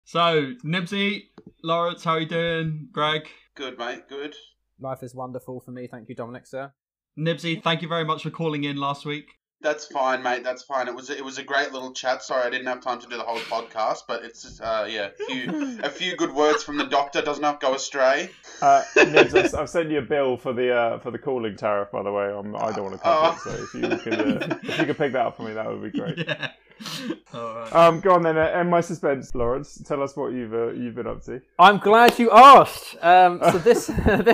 So, Nibsy, Lawrence, how are you doing? Greg? Good, mate, good. Life is wonderful for me. Thank you, Dominic, sir. Nibsy, thank you very much for calling in last week. That's fine, mate. That's fine. It was a great little chat. Sorry, I didn't have time to do the whole podcast, but it's just, a few good words from the doctor does not go astray. Nibs, I've sent you a bill for the calling tariff, by the way. I don't want to cover it, so if you could pick that up for me, that would be great. Yeah. All right. Go on then. End my suspense, Lawrence. Tell us what you've been up to. I'm glad you asked. So this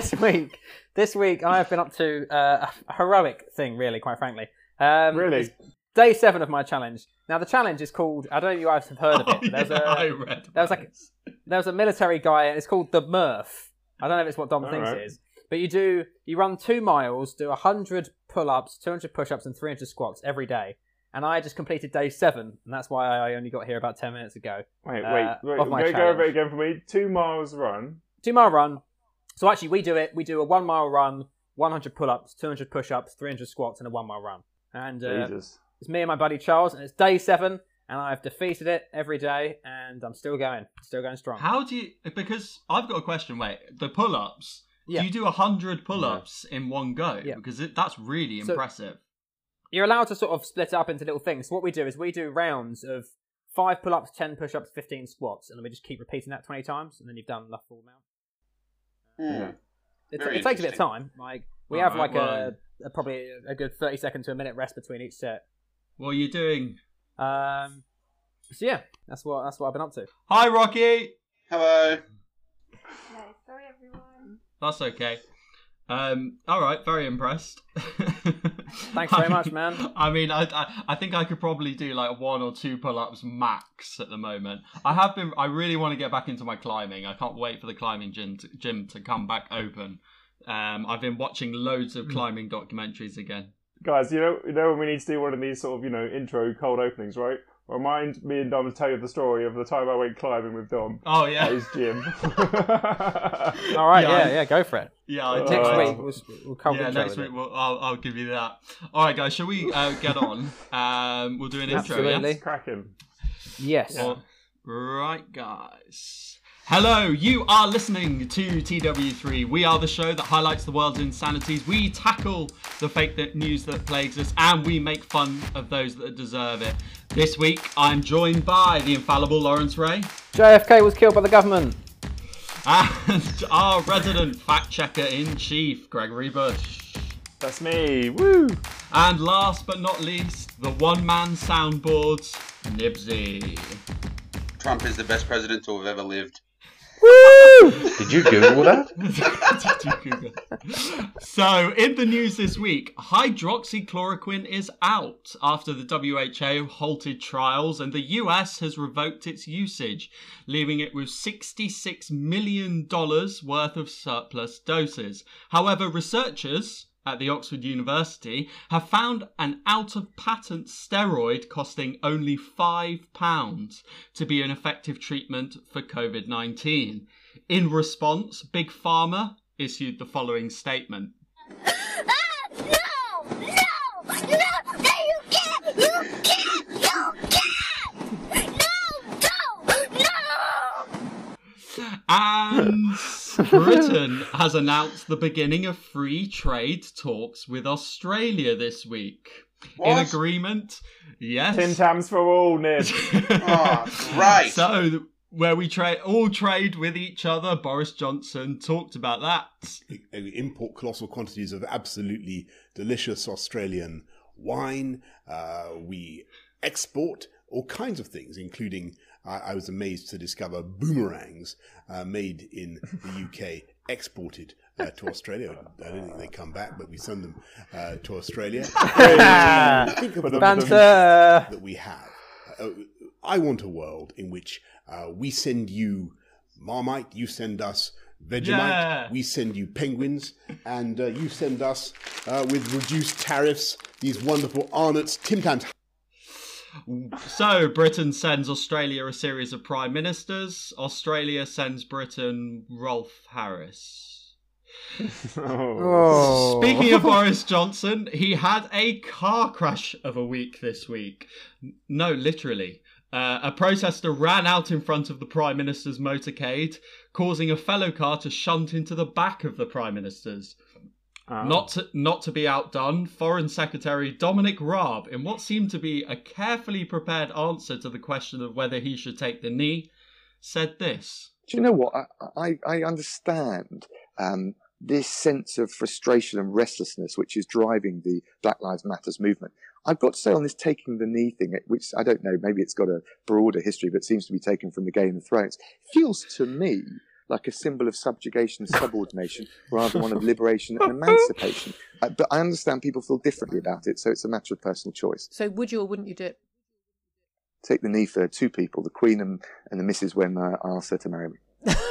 this week I have been up to a heroic thing, really, quite frankly. Really? It's day 7 of my challenge. Now the challenge is called, I don't know if you guys have heard of it. But there was a military guy, and it's called the Murph. I don't know if it's what Dom thinks it is. But you run 2 miles, do 100 pull-ups, 200 push-ups, and 300 squats every day. And I just completed day 7, and that's why I only got here about 10 minutes ago. Wait. Go over it again for me. 2 miles run. 2 mile run. So actually, we do a 1 mile run, 100 pull-ups, 200 push-ups, 300 squats, and a 1 mile run. And it's me and my buddy Charles, and it's day 7, and I've defeated it every day, and I'm still going strong. How do you? Because I've got a question. Wait, the pull-ups. Yeah. Do you do 100 pull-ups in one go? Yeah. Because that's really impressive. You're allowed to sort of split it up into little things. So what we do is we do rounds of 5 pull-ups, 10 push-ups, 15 squats, and then we just keep repeating that 20 times, and then you've done the full amount. It takes a bit of time. Like we have probably a good 30 second to a minute rest between each set. What are you doing? So yeah, that's what I've been up to. Hi, Rocky. Hello. No, sorry everyone. That's okay. All right, very impressed. Thanks very much, man. I mean, I think I could probably do like 1 or 2 pull-ups max at the moment. I really want to get back into my climbing. I can't wait for the climbing gym to come back open. I've been watching loads of climbing documentaries again. Guys, you know when we need to do one of these sort of, intro cold openings, right? Remind me and Dom to tell you the story of the time I went climbing with Dom. Oh, yeah. At his gym. All right, yeah, go for it. Yeah, next week we'll cover next week I'll give you that. All right, guys, shall we get on? We'll do an intro, Absolutely. yeah? Cracking. Yes. Right, guys. Hello, you are listening to TW3. We are the show that highlights the world's insanities. We tackle the fake news that plagues us, and we make fun of those that deserve it. This week, I'm joined by the infallible Lawrence Ray. JFK was killed by the government. And our resident fact-checker-in-chief, Gregory Bush. That's me. Woo! And last but not least, the one-man soundboards, Nibsy. Trump is the best president to have ever lived. Woo! Did you Google that? So, in the news this week, hydroxychloroquine is out after the WHO halted trials and the US has revoked its usage, leaving it with $66 million worth of surplus doses. However, researchers at the Oxford University have found an out-of-patent steroid costing only £5 to be an effective treatment for COVID-19. In response, Big Pharma issued the following statement. And Britain has announced the beginning of free trade talks with Australia this week. What? In agreement, yes. Tin Tams for all, Nib. Oh, right. So, where we all trade with each other, Boris Johnson talked about that. We import colossal quantities of absolutely delicious Australian wine. We export all kinds of things, including, I was amazed to discover boomerangs made in the UK, exported to Australia. I don't think they come back, but we send them to Australia. Think of the that we have. I want a world in which we send you Marmite, you send us Vegemite, we send you penguins, and you send us, with reduced tariffs, these wonderful Arnott's Tim Tams. So, Britain sends Australia a series of prime ministers. Australia sends Britain Rolf Harris. Oh. Speaking of Boris Johnson, he had a car crash of a week this week. No, literally. A protester ran out in front of the Prime Minister's motorcade, causing a fellow car to shunt into the back of the Prime Minister's. Not to be outdone, Foreign Secretary Dominic Raab, in what seemed to be a carefully prepared answer to the question of whether he should take the knee, said this. Do you know what? I understand this sense of frustration and restlessness which is driving the Black Lives Matters movement. I've got to say on this taking the knee thing, which I don't know, maybe it's got a broader history, but seems to be taken from the Game of Thrones, feels to me like a symbol of subjugation and subordination rather than one of liberation and emancipation. But I understand people feel differently about it, so it's a matter of personal choice. So would you or wouldn't you do it? Take the knee for two people, the Queen and the Missus, when I asked her to marry me.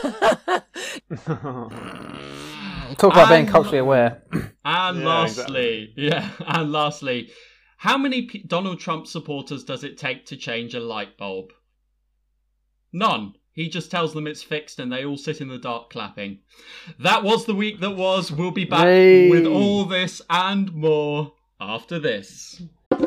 Talk about being culturally aware. And lastly, how many Donald Trump supporters does it take to change a light bulb? None. He just tells them it's fixed and they all sit in the dark clapping. That was the week that was. We'll be back with all this and more after this.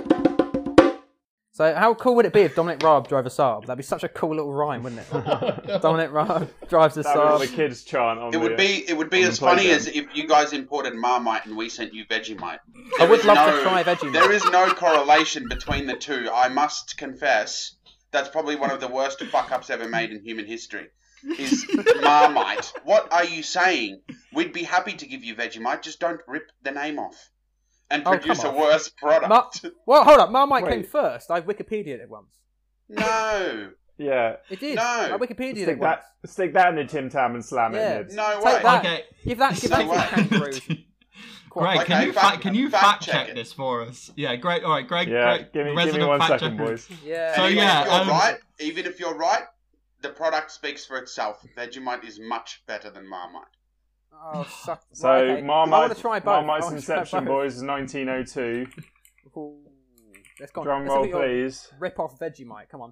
So how cool would it be if Dominic Raab drove a Saab? That'd be such a cool little rhyme, wouldn't it? Dominic Raab drives a Saab. That was the kids' chant on It would be as funny as if you guys imported Marmite and we sent you Vegemite. I would love to try Vegemite. There is no correlation between the two. I must confess, that's probably one of the worst fuck-ups ever made in human history. Is Marmite. What are you saying? We'd be happy to give you Vegemite, just don't rip the name off. And produce a worse product. Well, hold up. Marmite came first. I've Wikipedia'd it once. No. Yeah. It did. No. I Wikipedia'd it once. Stick that in the Tim Tam and slam it. No Take way. that. Okay. Give that to kangaroos. Greg, can you fact check this for us? Yeah, great. All right, Greg. Yeah, Greg, give me resident 1 fact second, checker. boys. Yeah. So Even if you're right, the product speaks for itself. Vegemite is much better than Marmite. Oh, suck. So Right, okay. I want Marmite's to try both. Marmite's inception, boys, is 1902. Ooh. Let's go on. Drum Let's roll, look at your please. Rip off Vegemite. Come on.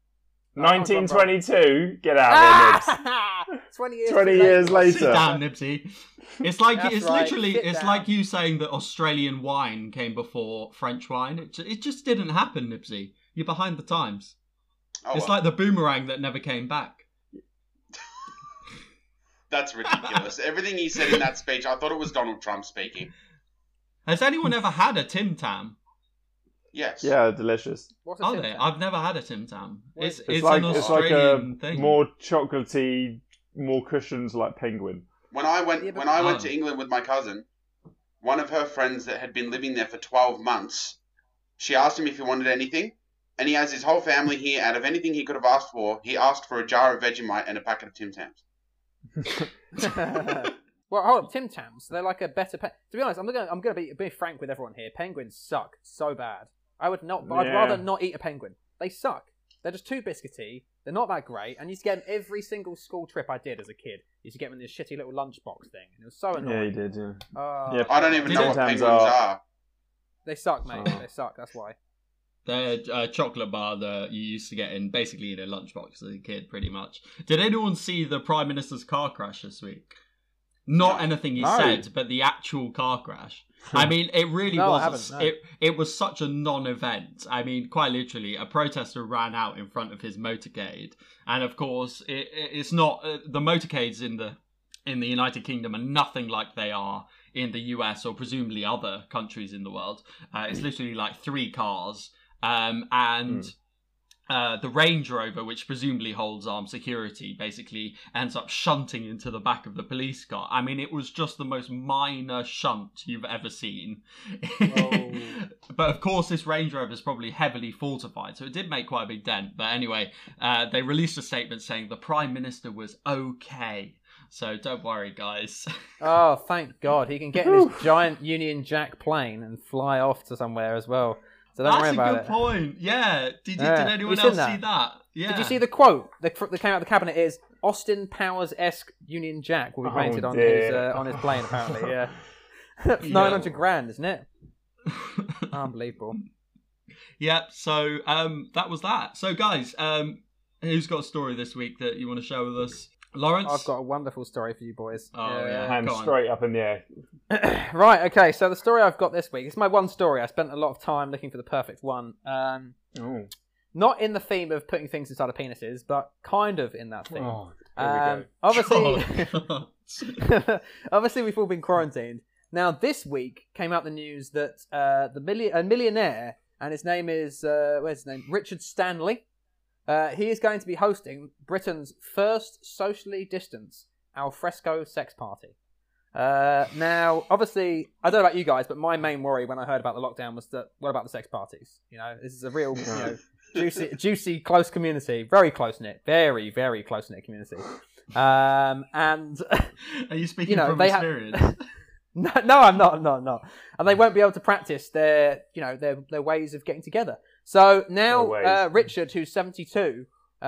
1922. Get out of here, 20 years later. Sit down, Nipsey. It's like That's it's right. literally Sit it's down. like you saying that Australian wine came before French wine. It just didn't happen, Nipsey. You're behind the times. Oh, It's like the boomerang that never came back. That's ridiculous. Everything he said in that speech, I thought it was Donald Trump speaking. Has anyone ever had a Tim Tam? Yes. Yeah, delicious. What's a Are Tim they? Tam? I've never had a Tim Tam. It's like an it's like Australian a thing. more chocolatey, more cushions like penguin. When I went to England with my cousin, one of her friends that had been living there for 12 months, she asked him if he wanted anything, and he has his whole family here. Out of anything he could have asked for, he asked for a jar of Vegemite and a packet of Tim Tams. Well, hold up, Tim Tams. They're like a better. To be honest, I'm gonna be frank with everyone here. Penguins suck so bad. I'd rather not eat a penguin. They suck. They're just too biscuity. They're not that great. And you used to get them every single school trip I did as a kid. You used to get them in this shitty little lunchbox thing, and it was so annoying. Yeah, you did. Yeah. Yeah, I don't even know what Tim Tams penguins are. They suck, mate. They suck. That's why. They're a chocolate bar that you used to get in basically in a lunchbox as a kid, pretty much. Did anyone see the Prime Minister's car crash this week? Not anything he said, but the actual car crash. I mean, it really was. It was such a non-event. I mean, quite literally, a protester ran out in front of his motorcade, and of course, it's not the motorcades in the United Kingdom are nothing like they are in the US or presumably other countries in the world. It's literally like 3 cars. The Range Rover, which presumably holds armed security, basically ends up shunting into the back of the police car. I mean, it was just the most minor shunt you've ever seen. Oh. But of course, this Range Rover is probably heavily fortified, so it did make quite a big dent. But anyway, they released a statement saying the Prime Minister was okay. So don't worry, guys. Oh, thank God. He can get in his giant Union Jack plane and fly off to somewhere as well. So don't worry about it. That's a good point. Yeah. Did anyone else see that? Yeah. Did you see the quote that came out of the cabinet is Austin Powers-esque Union Jack will be painted on his plane, apparently. Yeah. 900 grand, isn't it? Unbelievable. Yeah, so that was that. So guys, who's got a story this week that you want to share with us? Lawrence? I've got a wonderful story for you boys. Oh, yeah. Hands straight up in the air. Right, okay, so the story I've got this week, it's my one story. I spent a lot of time looking for the perfect one. 9 not in the theme of putting things inside of penises, but kind of in that theme. Oh, here we go. Obviously, obviously we've all been quarantined. Now, this week came out the news that a millionaire, and his name is where's his name? Richard Stanley. He is going to be hosting Britain's first socially distanced alfresco sex party. Now, obviously, I don't know about you guys, but my main worry when I heard about the lockdown was that, what about the sex parties? You know, this is a real, juicy, close community, very close-knit, very, very close-knit community. And are you speaking from experience? No, I'm not. And they won't be able to practice their ways of getting together. So now, Richard, who's 72,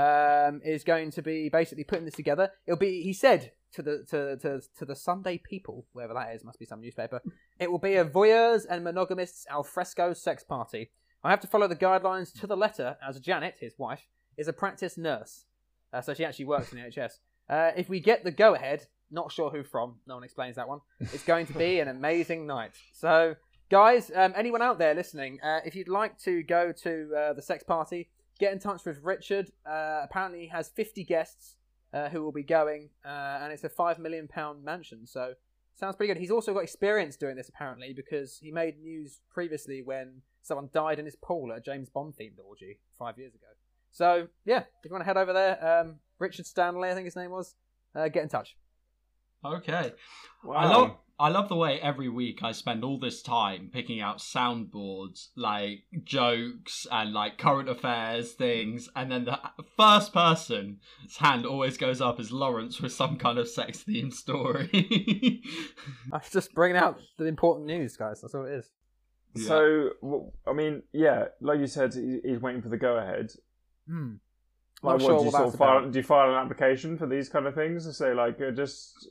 is going to be basically putting this together. It'll be, he said to the Sunday People, wherever that is, must be some newspaper, it will be a voyeurs and monogamists alfresco sex party. I have to follow the guidelines to the letter, as Janet, his wife, is a practice nurse. So she actually works in the NHS. If we get the go-ahead, not sure who from, no one explains that one, it's going to be an amazing night. So, guys, anyone out there listening, if you'd like to go to the sex party, get in touch with Richard. Apparently he has 50 guests who will be going, and it's a £5 million mansion, so sounds pretty good. He's also got experience doing this, apparently, because he made news previously when someone died in his pool at a James Bond-themed orgy 5 years ago. So, yeah, if you want to head over there, Richard Stanley, I think his name was, get in touch. Okay. Wow. I love the way every week I spend all this time picking out soundboards, like jokes and like current affairs things, and then the first person's hand always goes up as Lawrence with some kind of sex-themed story. I was just bringing out the important news, guys. That's all it is. Yeah. So, I mean, yeah, like you said, he's waiting for the go-ahead. Like, Not sure do you what sort that's of file? about. Do you file an application for these kind of things to say, like, just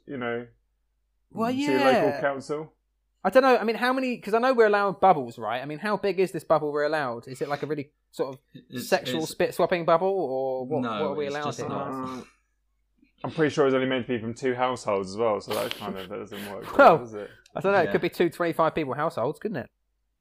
Well, see a local council? I don't know. I mean, how many? Because I know we're allowed bubbles, right? I mean, how big is this bubble we're allowed? Is it like a really sort of sexual spit swapping bubble, or what? No, what are we it's allowed just here? not. I'm pretty sure it's only meant to be from 2 households as well, so that doesn't work. Well, does it? I don't know. It Yeah. could be 2 25 people households, couldn't it?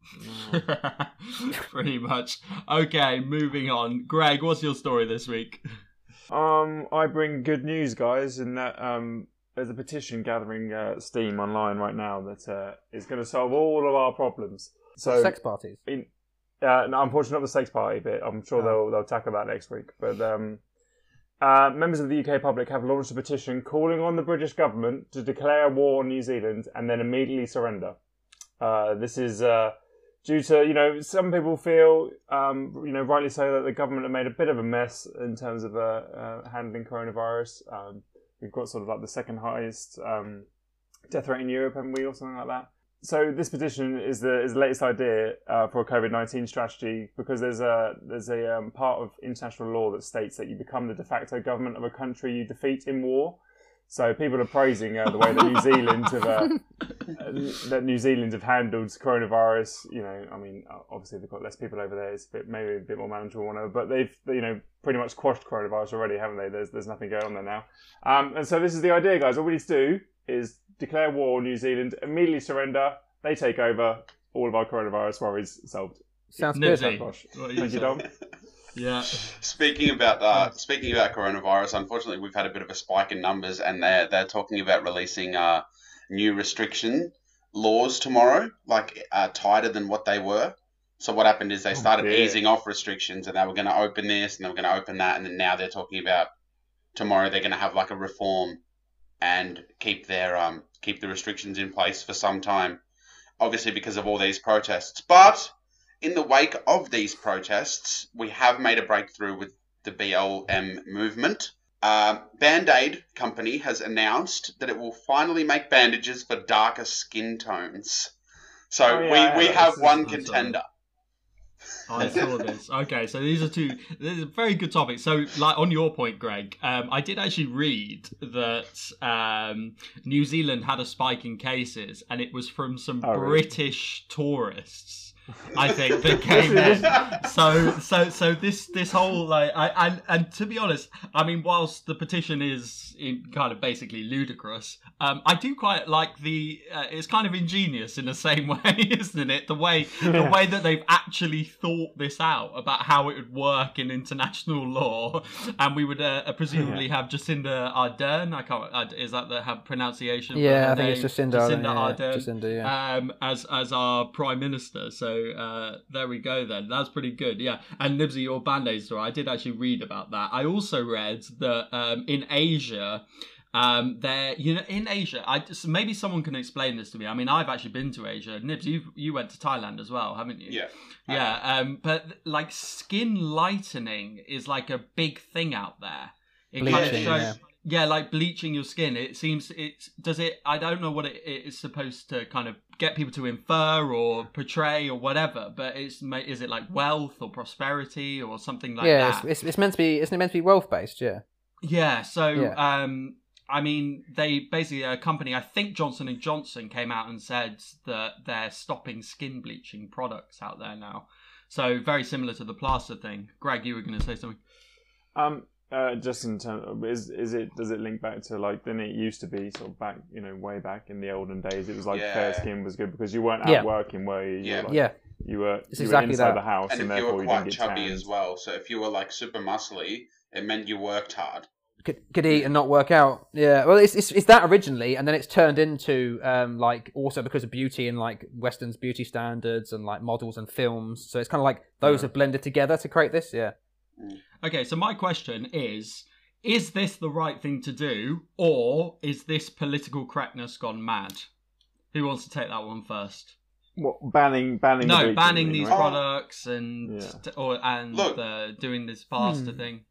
Pretty much. Okay, moving on. Greg, what's your story this week? I bring good news, guys, in that there's a petition gathering steam online right now that is going to solve all of our problems. So, Sex parties. no, unfortunately, not the sex party bit. I'm sure they'll tackle that next week. But members of the UK public have launched a petition calling on the British government to declare war on New Zealand and then immediately surrender. This is due to, some people feel, rightly so, that the government have made a bit of a mess in terms of handling coronavirus. We've got sort of like the second highest death rate in Europe, haven't we, or something like that? So this petition is the latest idea for a COVID-19 strategy, because there's a part of international law that states that you become the de facto government of a country you defeat in war. So people are praising the way that New Zealand have handled coronavirus. I mean, obviously they've got less people over there. It's maybe a bit more manageable, whatever. But they've pretty much quashed coronavirus already, haven't they? There's nothing going on there now. And so this is the idea, guys. All we need to do is declare war on New Zealand, immediately surrender. They take over. All of our coronavirus worries solved. Sounds good. Thank you, Dom. Yeah. Speaking about coronavirus, unfortunately, we've had a bit of a spike in numbers, and they're talking about releasing new restriction laws tomorrow, like tighter than what they were. So what happened is they started easing off restrictions, and they were going to open this, and they were going to open that, and then now they're talking about tomorrow they're going to have like a reform and keep the restrictions in place for some time, obviously because of all these protests. But in the wake of these protests, we have made a breakthrough with the BLM movement. Band-Aid company has announced that it will finally make bandages for darker skin tones. So we have one contender. I saw this. Okay, so these are very good topics. So, like on your point, Greg, I did actually read that New Zealand had a spike in cases, and it was from some British tourists I think that came in. So this whole like and to be honest, I mean, whilst the petition is kind of basically ludicrous, I do quite like the. It's kind of ingenious in the same way, isn't it? The way that they've actually thought this out about how it would work in international law, and we would presumably have Jacinda Ardern. I can't. Is that the pronunciation? Yeah, I think it's Jacinda Ardern. Jacinda, yeah. As our prime minister. So there we go. Then that's pretty good. Yeah. And Nibsy, your Band-Aid story. I did actually read about that. I also read that in Asia. In Asia, maybe someone can explain this to me. I mean, I've actually been to Asia. Nibs, you went to Thailand as well, haven't you? Yeah. But like skin lightening is like a big thing out there. It kind of shows, like bleaching your skin. It seems I don't know what it is supposed to kind of get people to infer or portray or whatever. But is it like wealth or prosperity or something like that? Yeah, it's meant to be. Isn't it meant to be wealth based? Yeah. Yeah. So I mean, they basically, a company, I think Johnson & Johnson came out and said that they're stopping skin bleaching products out there now. So very similar to the plaster thing. Greg, you were going to say something. Just in terms of, does it link back to like, then it used to be sort of back, way back in the olden days, it was like fair skin was good because you weren't out working, were you? You were exactly inside that. the house, and if therefore you were you quite didn't get chubby tanned. as well. So if you were like super muscly, it meant you worked hard. Could eat and not work out. Yeah, well, it's that originally, and then it's turned into like also because of beauty and like Western's beauty standards and like models and films. So it's kind of like those have blended together to create this. Yeah. Okay, so my question is this the right thing to do, or is this political correctness gone mad? Who wants to take that one first? What, banning? No, banning these right? products and doing this plaster thing.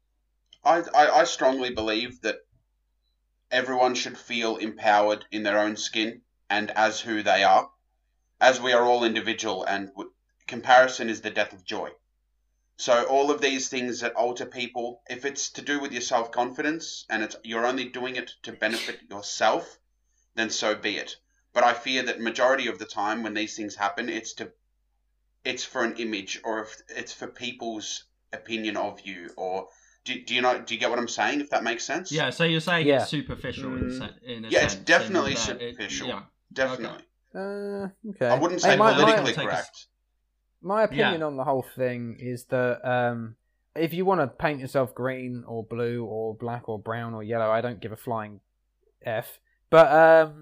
I strongly believe that everyone should feel empowered in their own skin and as who they are, as we are all individual, and comparison is the death of joy. So all of these things that alter people, if it's to do with your self-confidence and you're only doing it to benefit yourself, then so be it. But I fear that majority of the time when these things happen, it's for an image, or if it's for people's opinion of you, or do you get what I'm saying? If that makes sense? Yeah. So you're saying it's superficial in a sense. It's definitely superficial. Definitely. Okay. I wouldn't say politically correct. My opinion on the whole thing is that if you want to paint yourself green or blue or black or brown or yellow, I don't give a flying F. But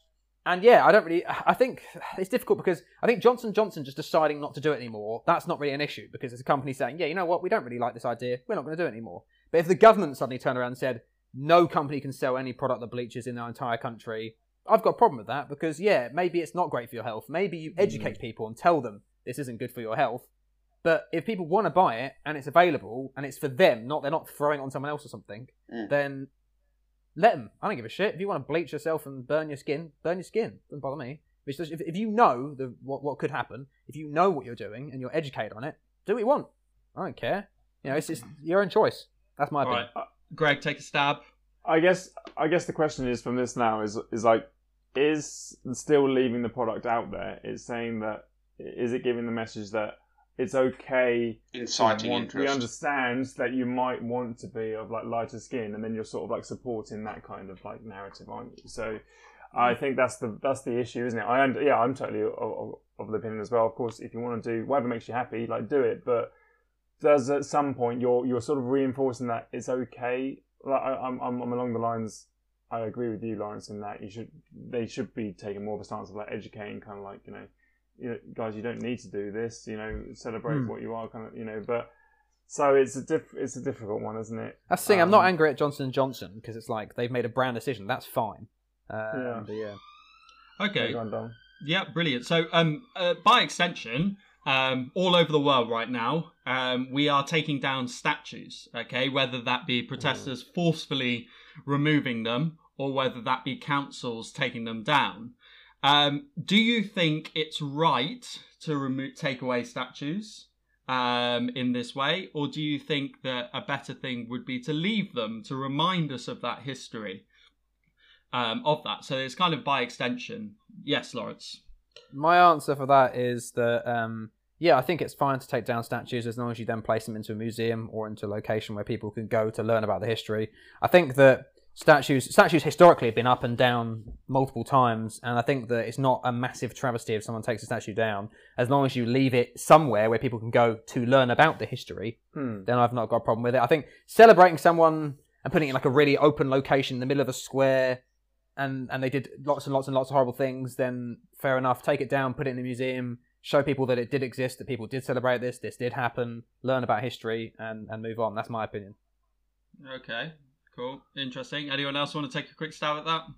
I think it's difficult because I think Johnson & Johnson just deciding not to do it anymore, that's not really an issue because it's a company saying, yeah, you know what, we don't really like this idea, we're not going to do it anymore. But if the government suddenly turned around and said, no company can sell any product that bleaches in their entire country, I've got a problem with that because, maybe it's not great for your health. Maybe you educate people and tell them this isn't good for your health. But if people want to buy it and it's available and it's for them, they're not throwing it on someone else or something, then let them. I don't give a shit. If you want to bleach yourself and burn your skin, burn your skin. Doesn't bother me. If you know what could happen, if you know what you're doing and you're educated on it, do what you want. I don't care. It's your own choice. That's my opinion. Right. Greg, take a stab. I guess the question is from this now is like, is still leaving the product out there? It's saying that, is it giving the message that it's okay, inciting interest? We understand that you might want to be of like lighter skin, and then you're sort of like supporting that kind of like narrative, aren't you? So I think that's the issue, isn't it? I'm totally of the opinion as well. Of course, if you want to do whatever makes you happy, like do it. But does at some point you're sort of reinforcing that it's okay? Like I'm along the lines. I agree with you, Lawrence, in that they should be taking more of a stance of like educating, kind of like guys, you don't need to do this. Celebrate what you are, kind of but. So it's a difficult one, isn't it? That's the thing. I'm not angry at Johnson & Johnson because it's like they've made a brand decision. That's fine. Okay. Yeah, brilliant. So by extension, all over the world right now, we are taking down statues. Okay, whether that be protesters forcefully removing them or whether that be councils taking them down. Do you think it's right to take away statues in this way, or do you think that a better thing would be to leave them to remind us of that history of that? So it's kind of by extension. Yes, Lawrence. My answer for that is that, I think it's fine to take down statues as long as you then place them into a museum or into a location where people can go to learn about the history. I think that statues historically have been up and down multiple times, and I think that it's not a massive travesty if someone takes a statue down, as long as you leave it somewhere where people can go to learn about the history. Then I've not got a problem with it. I think celebrating someone and putting it in like a really open location in the middle of a square, and they did lots and lots and lots of horrible things, then fair enough. Take it down, put it in the museum, show people that it did exist, that people did celebrate this did happen, learn about history, and move on. That's my opinion. Okay, cool, interesting. Anyone else want to take a quick stab at that?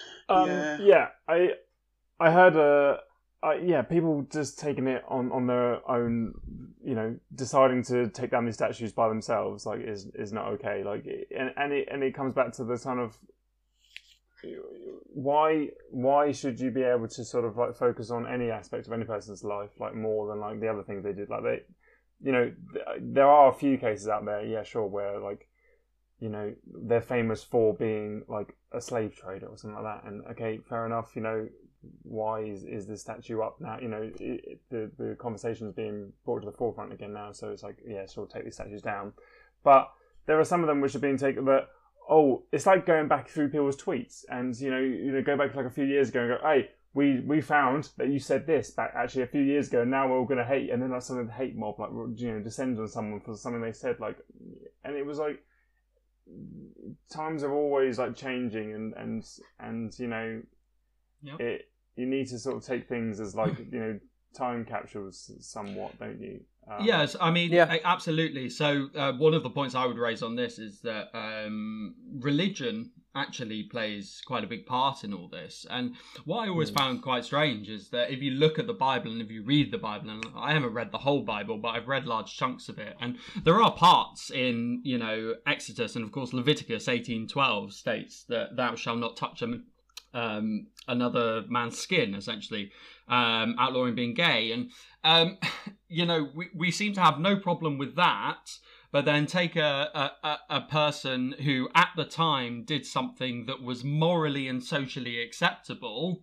I heard people just taking it on their own, deciding to take down these statues by themselves, like is not okay. Like, and it comes back to the kind of why should you be able to sort of like focus on any aspect of any person's life like more than like the other things they did? Like there are a few cases out there, where like they're famous for being like a slave trader or something like that, and okay, fair enough. Why is the statue up now? The conversation is being brought to the forefront again now, so it's like take these statues down. But there are some of them which are being taken that. Oh, it's like going back through people's tweets and, go back like a few years ago and go, hey, we found that you said this back actually a few years ago, and now we're all going to hate. And then like some of the hate mob, like, descends on someone for something they said, like, and it was like, times are always like changing and you need to sort of take things as like, time capsules somewhat, don't you? Yes, I mean, absolutely. So one of the points I would raise on this is that religion actually plays quite a big part in all this. And what I always found quite strange is that if you look at the Bible and if you read the Bible, and I haven't read the whole Bible, but I've read large chunks of it, and there are parts in, Exodus, and of course Leviticus 18:12 states that thou shalt not touch another man's skin, essentially, outlawing being gay. And we seem to have no problem with that, but then take a person who at the time did something that was morally and socially acceptable,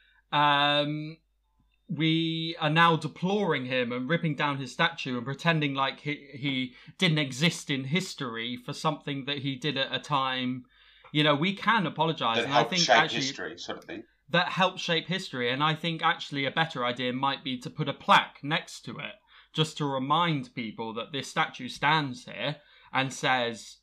we are now deploring him and ripping down his statue and pretending like he didn't exist in history for something that he did at a time. We can apologise. That helped shape history, sort of thing. That helped shape history. And I think actually a better idea might be to put a plaque next to it, just to remind people that this statue stands here and says,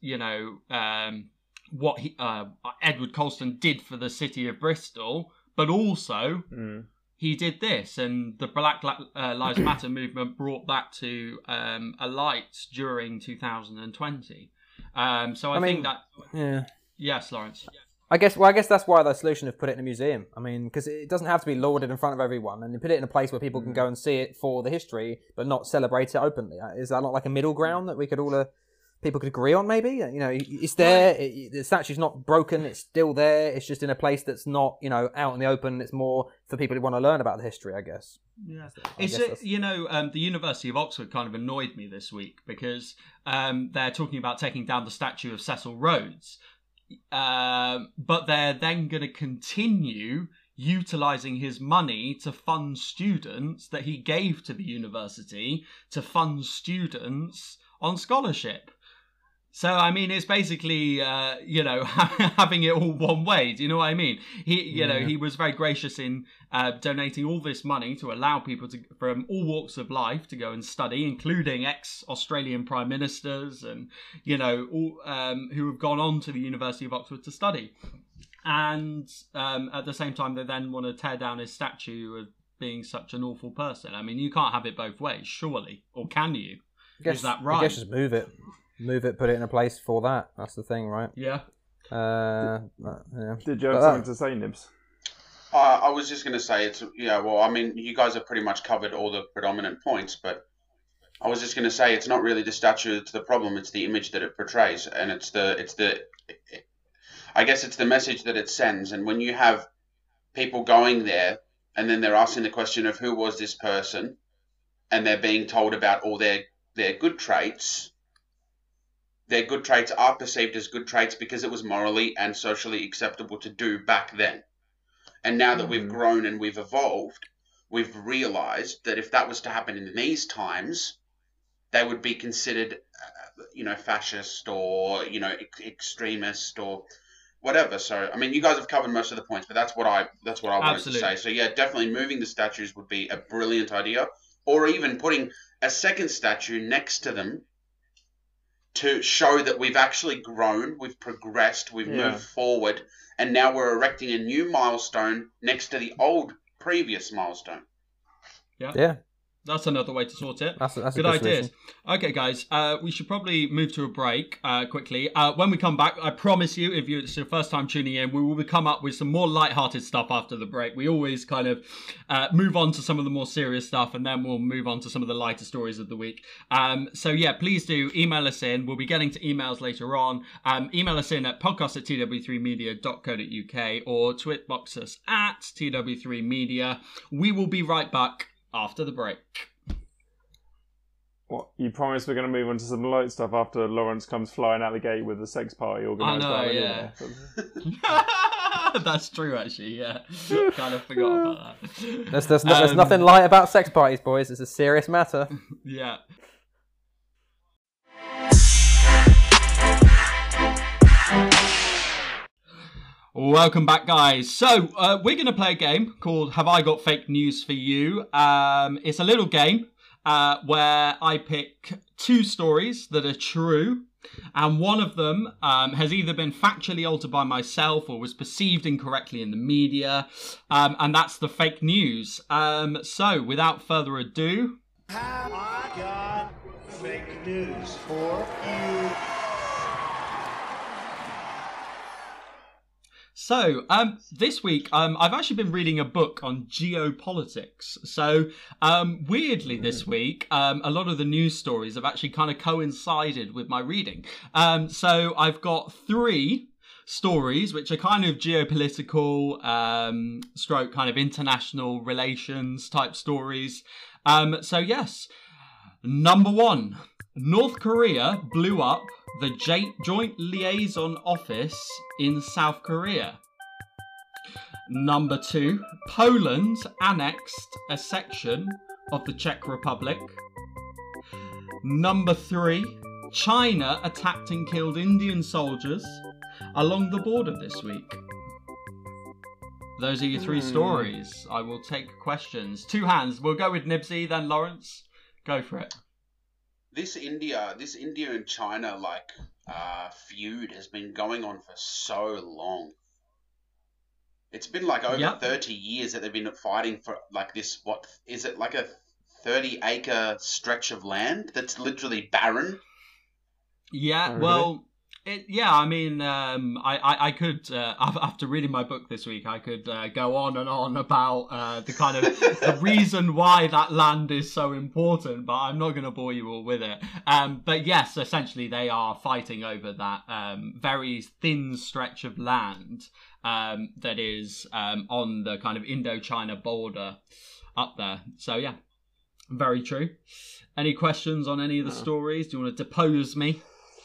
what Edward Colston did for the city of Bristol, but also he did this. And the Black Lives Matter movement brought that to a light during 2020. So I think that... Yeah. Yes, Lawrence. I guess that's why the solution of put it in a museum. I mean, because it doesn't have to be lauded in front of everyone, and you put it in a place where people can go and see it for the history, but not celebrate it openly. Is that not like a middle ground that we could all people could agree on? Maybe it's there. The statue's not broken; it's still there. It's just in a place that's not out in the open. It's more for people who want to learn about the history, I guess. Yeah, the University of Oxford kind of annoyed me this week because they're talking about taking down the statue of Cecil Rhodes. But they're then going to continue utilising his money to fund students that he gave to the university to fund students on scholarship. So, I mean, it's basically, having it all one way. Do you know what I mean? He was very gracious in donating all this money to allow people from all walks of life to go and study, including ex-Australian prime ministers and, all who have gone on to the University of Oxford to study. And at the same time, they then want to tear down his statue of being such an awful person. I mean, you can't have it both ways, surely. Or can you? Is that right? I guess just move it. Put it in a place for that. That's the thing, right? Yeah. Did you have something to say, Nibs? I was just going to say you guys have pretty much covered all the predominant points, but I was just going to say it's not really the statue that's the problem, it's the image that it portrays, and I guess it's the message that it sends. And when you have people going there and then they're asking the question of who was this person, and they're being told about all their good traits, their good traits are perceived as good traits because it was morally and socially acceptable to do back then. And now that we've grown and we've evolved, we've realised that if that was to happen in these times, they would be considered, fascist or, extremist or whatever. So, I mean, you guys have covered most of the points, but that's what I wanted to say. So, yeah, definitely moving the statues would be a brilliant idea, or even putting a second statue next to them to show that we've actually grown, we've progressed, we've moved forward, and now we're erecting a new milestone next to the old previous milestone. Yeah. That's another way to sort it. That's good ideas. Okay, guys, we should probably move to a break quickly. When we come back, I promise you, if it's your first time tuning in, we will come up with some more lighthearted stuff after the break. We always kind of move on to some of the more serious stuff, and then we'll move on to some of the lighter stories of the week. So yeah, please do email us in. We'll be getting to emails later on. Email us in at podcast@tw3media.co.uk or tweetbox us at tw3media. We will be right back after the break. What, you promise we're going to move on to some light stuff after Lawrence comes flying out the gate with the sex party organised by yeah. That's true, actually, yeah. Kind of forgot about that. There's nothing light about sex parties, boys. It's a serious matter. Yeah. Welcome back, guys. So we're going to play a game called Have I Got Fake News For You? It's a little game where I pick two stories that are true, and one of them has either been factually altered by myself or was perceived incorrectly in the media, and that's the fake news. So without further ado... Have I got fake news for you? So, this week, I've actually been reading a book on geopolitics. So, weirdly this week, a lot of the news stories have actually kind of coincided with my reading. So, I've got 3 stories, which are kind of geopolitical, stroke kind of international relations type stories. So, yes. Number 1. North Korea blew up the Joint Liaison Office in South Korea. Number 2, Poland annexed a section of the Czech Republic. Number 3, China attacked and killed Indian soldiers along the border this week. Those are your 3 stories. I will take questions. 2 hands. We'll go with Nibsy, then Lawrence. Go for it. This India and China feud has been going on for so long. It's been like over 30 years that they've been fighting for like this. What is it, like a 30-acre stretch of land that's literally barren? Yeah, well, I mean, I could, after reading my book this week, I could go on and on about the kind of the reason why that land is so important, but I'm not going to bore you all with it. But yes, essentially they are fighting over that very thin stretch of land that is on the kind of Indo-China border up there. So yeah, very true. Any questions on any of the stories? Do you want to depose me?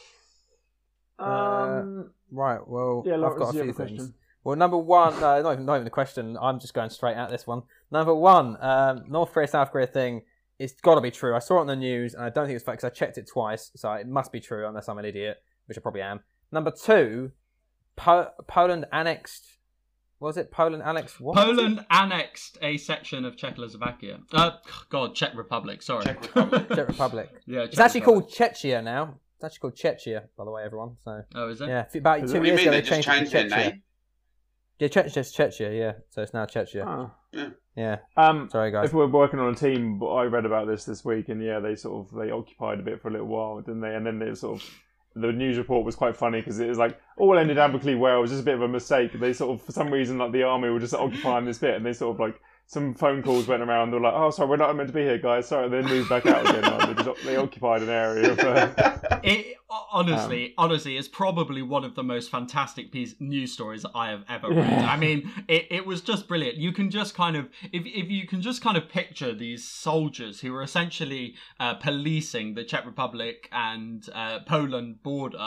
Right, well, yeah, I've got a few things. Well, number 1, not even a question, I'm just going straight at this one. Number 1, North Korea, South Korea thing, it's got to be true. I saw it on the news, and I don't think it's fact because I checked it twice, so it must be true unless I'm an idiot, which I probably am. Number 2, Poland annexed... Was it Poland annexed what? Poland annexed a section of Czechoslovakia. Czech Republic, sorry. Czech Republic. Actually Republic. called Chechnya now. It's actually called Chechnya, by the way, everyone. So. Oh, is it? Yeah, about 2 years ago they changed it to Chechnya. Yeah, Chechnya, yeah. So it's now Chechnya. Oh. Yeah. Sorry, guys. If we're working on a team, I read about this week, and yeah, they occupied a bit for a little while, didn't they? And then they the news report was quite funny because it was like all ended amicably well. It was just a bit of a mistake. They for some reason, like the army were just occupying this bit, and they some phone calls went around. They were like, "Oh, sorry, we're not meant to be here, guys." Sorry, then moved back out again. Like, they occupied an area of. Honestly, it's probably one of the most fantastic news stories that I have ever read. I mean, it was just brilliant. You can just kind of, if you can just kind of picture these soldiers who were essentially policing the Czech Republic and Poland border.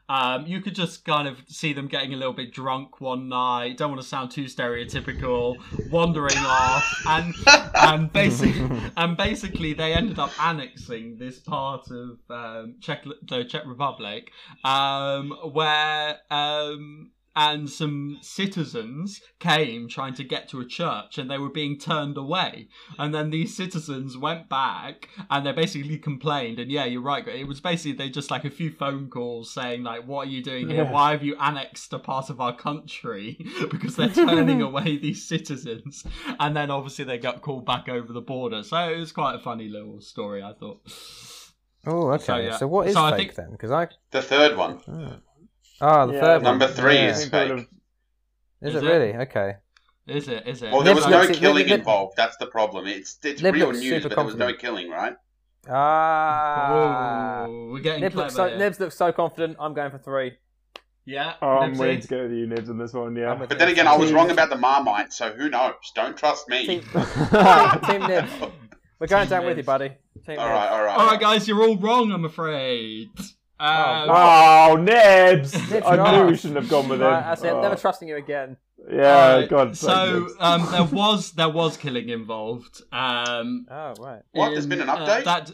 You could just kind of see them getting a little bit drunk one night. Don't want to sound too stereotypical. Wandering off, and basically they ended up annexing this part of the Czech Republic, where. And some citizens came trying to get to a church and they were being turned away. And then these citizens went back and they basically complained. And yeah, you're right. It was basically they just like a few phone calls saying like, what are you doing here? Why have you annexed a part of our country? Because they're turning away these citizens. And then obviously they got called back over the border. So it was quite a funny little story, I thought. Oh, okay. So what is fake then? Because the third one. Oh, the third one. Number 3 is fake. Is it really? Okay. Is it? Well, there was no killing involved. That's the problem. It's real news, but there was no killing, right? We're getting clever here. Nibs looks so confident. I'm going for 3. Yeah. I'm willing to go with you, Nibs, on this one. Yeah. But then again, I was wrong about the Marmite, so who knows? Don't trust me. Team Nibs. We're going down with you, buddy. All right. All right, guys, you're all wrong, I'm afraid. Nibs! I knew we shouldn't have gone with him. I said, never trusting you again. Yeah, God. So there was killing involved. Right. What? There's been an update?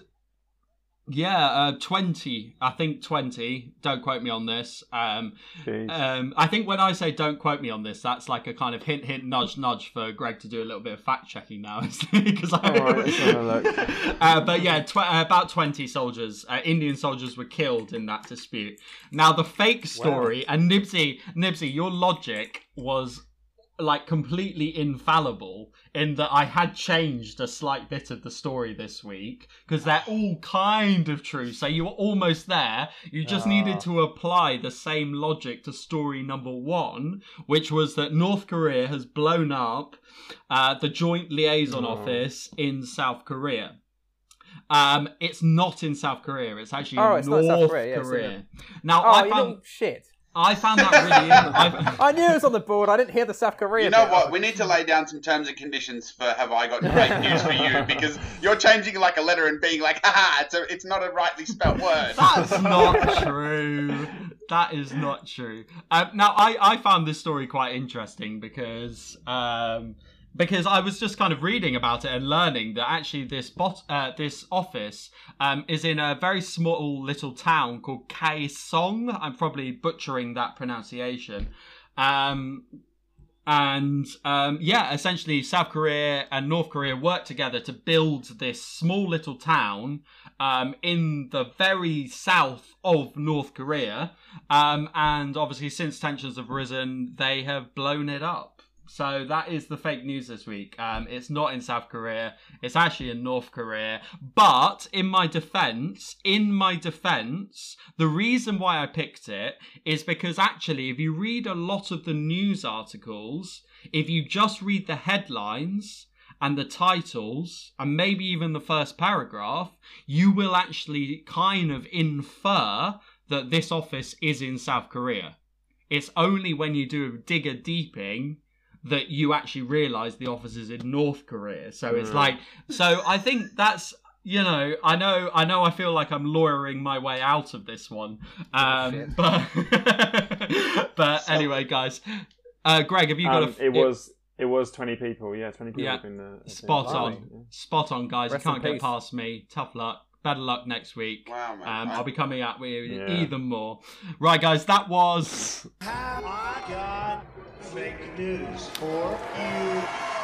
20. I think 20. Don't quote me on this. I think when I say don't quote me on this, that's like a kind of hint, nudge, nudge for Greg to do a little bit of fact checking now, because but yeah, about 20 soldiers, Indian soldiers, were killed in that dispute. Now the fake story, and Nibsy, your logic was like completely infallible in that I had changed a slight bit of the story this week because they're all kind of true. So you were almost there. You just needed to apply the same logic to story number 1, which was that North Korea has blown up the Joint Liaison Office in South Korea. It's not in South Korea. It's actually in North South Korea. Now, shit. I found that really... I knew it was on the board. I didn't hear the South Korea. You know what? We need to lay down some terms and conditions for Have I Got Fake News for You, because you're changing like a letter and being like, haha, it's not a rightly spelt word. That's not true. That is not true. Now, I found this story quite interesting because I was just kind of reading about it and learning that actually this office is in a very small little town called Kaesong. I'm probably butchering that pronunciation. Essentially South Korea and North Korea worked together to build this small little town in the very south of North Korea. And obviously since tensions have risen, they have blown it up. So that is the fake news this week. It's not in South Korea. It's actually in North Korea. But in my defense, the reason why I picked it is because actually, if you read a lot of the news articles, if you just read the headlines and the titles, and maybe even the first paragraph, you will actually kind of infer that this office is in South Korea. It's only when you do a digger deeping that you actually realise the office is in North Korea. So it's like, so I think that's, I know I feel like I'm lawyering my way out of this one. But anyway, guys, Greg, have you got It was 20 people. Yeah, 20 people. Yeah, spot on, guys. You can't get past me. Tough luck. Better luck next week. Wow, man. I'll be coming at with even more. Right, guys, that was... Have I got fake news for you?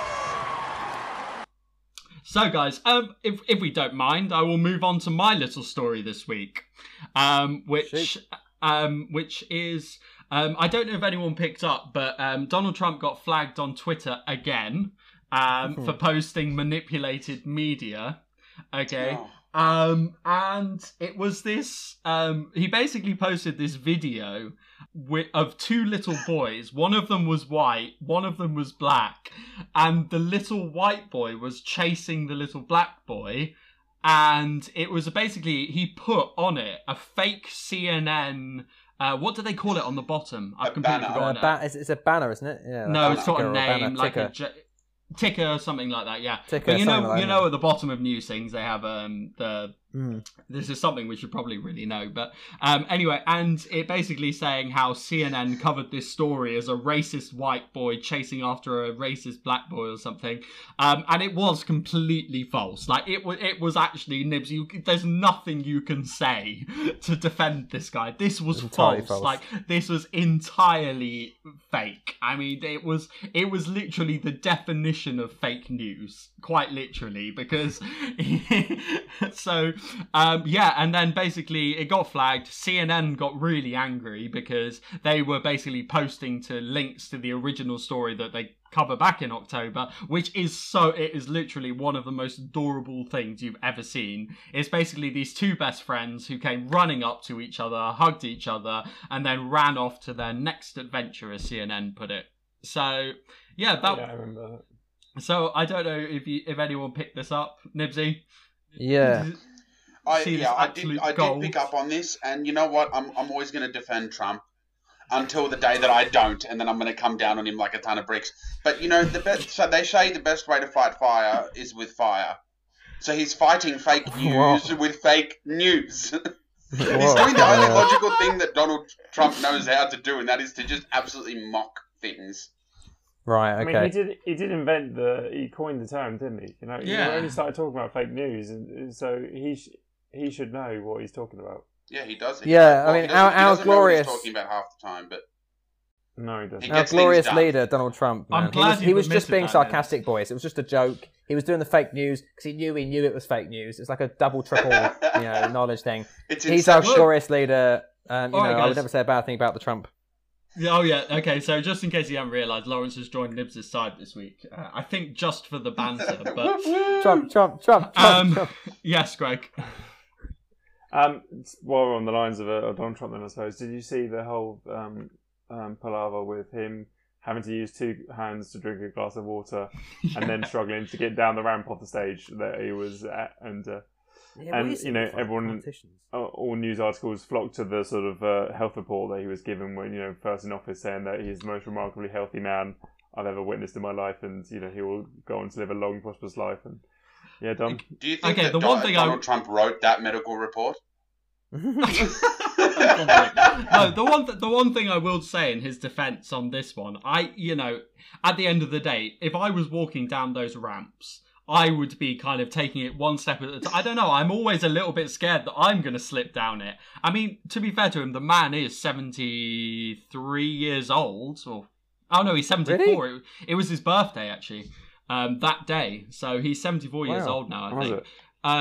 So, guys, if we don't mind, I will move on to my little story this week, which is... I don't know if anyone picked up, but Donald Trump got flagged on Twitter again for posting manipulated media. Okay. Oh. And it was this, he basically posted this video of 2 little boys. One of them was white, one of them was black. And the little white boy was chasing the little black boy. And it was basically, he put on it a fake CNN, what do they call it on the bottom? I've completely forgotten it. It's a banner, isn't it? Yeah. No, it's got a name, like a ticker or something like that, yeah. Ticker, but you know at the bottom of news things they have the This is something we should probably really know, but anyway, and it basically saying how CNN covered this story as a racist white boy chasing after a racist black boy or something, and it was completely false. Like it was actually, Nibs, there's nothing you can say to defend this guy. This was false. Like this was entirely fake. I mean, it was literally the definition of fake news, quite literally, because so. And then basically it got flagged. CNN got really angry because they were basically posting to links to the original story that they cover back in October, which is it is literally one of the most adorable things you've ever seen. It's basically these two best friends who came running up to each other, hugged each other, and then ran off to their next adventure, as CNN put it. So, I remember that. So I don't know if anyone picked this up, Nibsy. Yeah. I did pick up on this, and you know what? I'm always going to defend Trump until the day that I don't, and then I'm going to come down on him like a ton of bricks. But you know, so they say the best way to fight fire is with fire. So he's fighting fake news with fake news. He's doing the only logical thing that Donald Trump knows how to do, and that is to just absolutely mock things. Right. Okay. I mean, he coined the term, didn't he? You know, he only started talking about fake news, and so he should know what he's talking about. Yeah, he does. I mean, our glorious. He's talking about half the time, but no, he doesn't. Our glorious leader, Donald Trump. Man. I'm glad he was just being sarcastic, boys. It was just a joke. He was doing the fake news because he knew it was fake news. It's like a double, triple, knowledge thing. He's our glorious leader. I would never say a bad thing about the Trump. Oh yeah, okay, so just in case you haven't realised, Lawrence has joined Nibs' side this week. I think just for the banter, but... Trump. Yes, Greg. While we're on the lines of Donald Trump then, I suppose, did you see the whole palaver with him having to use two hands to drink a glass of water and then struggling to get down the ramp off the stage that he was at, and everyone, all news articles flocked to the sort of health report that he was given when, first in office, saying that he's the most remarkably healthy man I've ever witnessed in my life, and he will go on to live a long, prosperous life. And Dom. Do you think that Donald Trump wrote that medical report? No, the one thing I will say in his defence on this one, at the end of the day, if I was walking down those ramps, I would be kind of taking it one step at a time. I don't know, I'm always a little bit scared that I'm going to slip down it. I mean, to be fair to him, the man is 73 years old. He's 74. Really? It was his birthday, actually, that day. So he's 74 years old now, I think.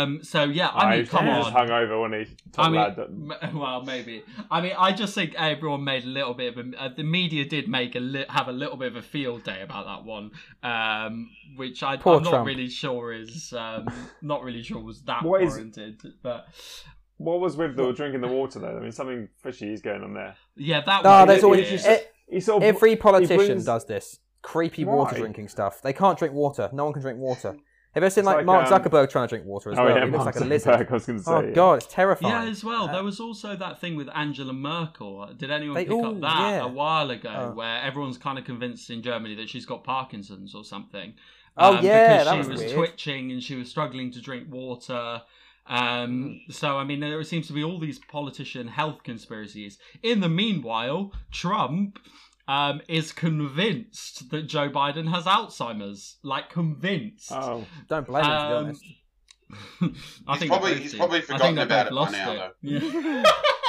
Come on. He was hungover when he well, maybe. I mean, I just think everyone made a little bit of the media did make have a little bit of a field day about that one, which I'm not really sure is was that warranted. But what was with the drinking the water though? I mean, something fishy is going on there. Yeah, that. No, there's always every politician does this creepy water drinking stuff. They can't drink water. No one can drink water. Have you ever seen Mark Zuckerberg trying to drink water as well? Yeah, he looks Mark like a lizard. I was going to say, God, it's terrifying. Yeah, as well. There was also that thing with Angela Merkel. Did anyone pick up that a while ago, where everyone's kind of convinced in Germany that she's got Parkinson's or something? Because she was twitching and she was struggling to drink water. So, I mean, there seems to be all these politician health conspiracies. In the meanwhile, Trump... is convinced that Joe Biden has Alzheimer's. Like, convinced. Oh, don't blame him, to be honest. He's probably forgotten about it by now, though. Yeah.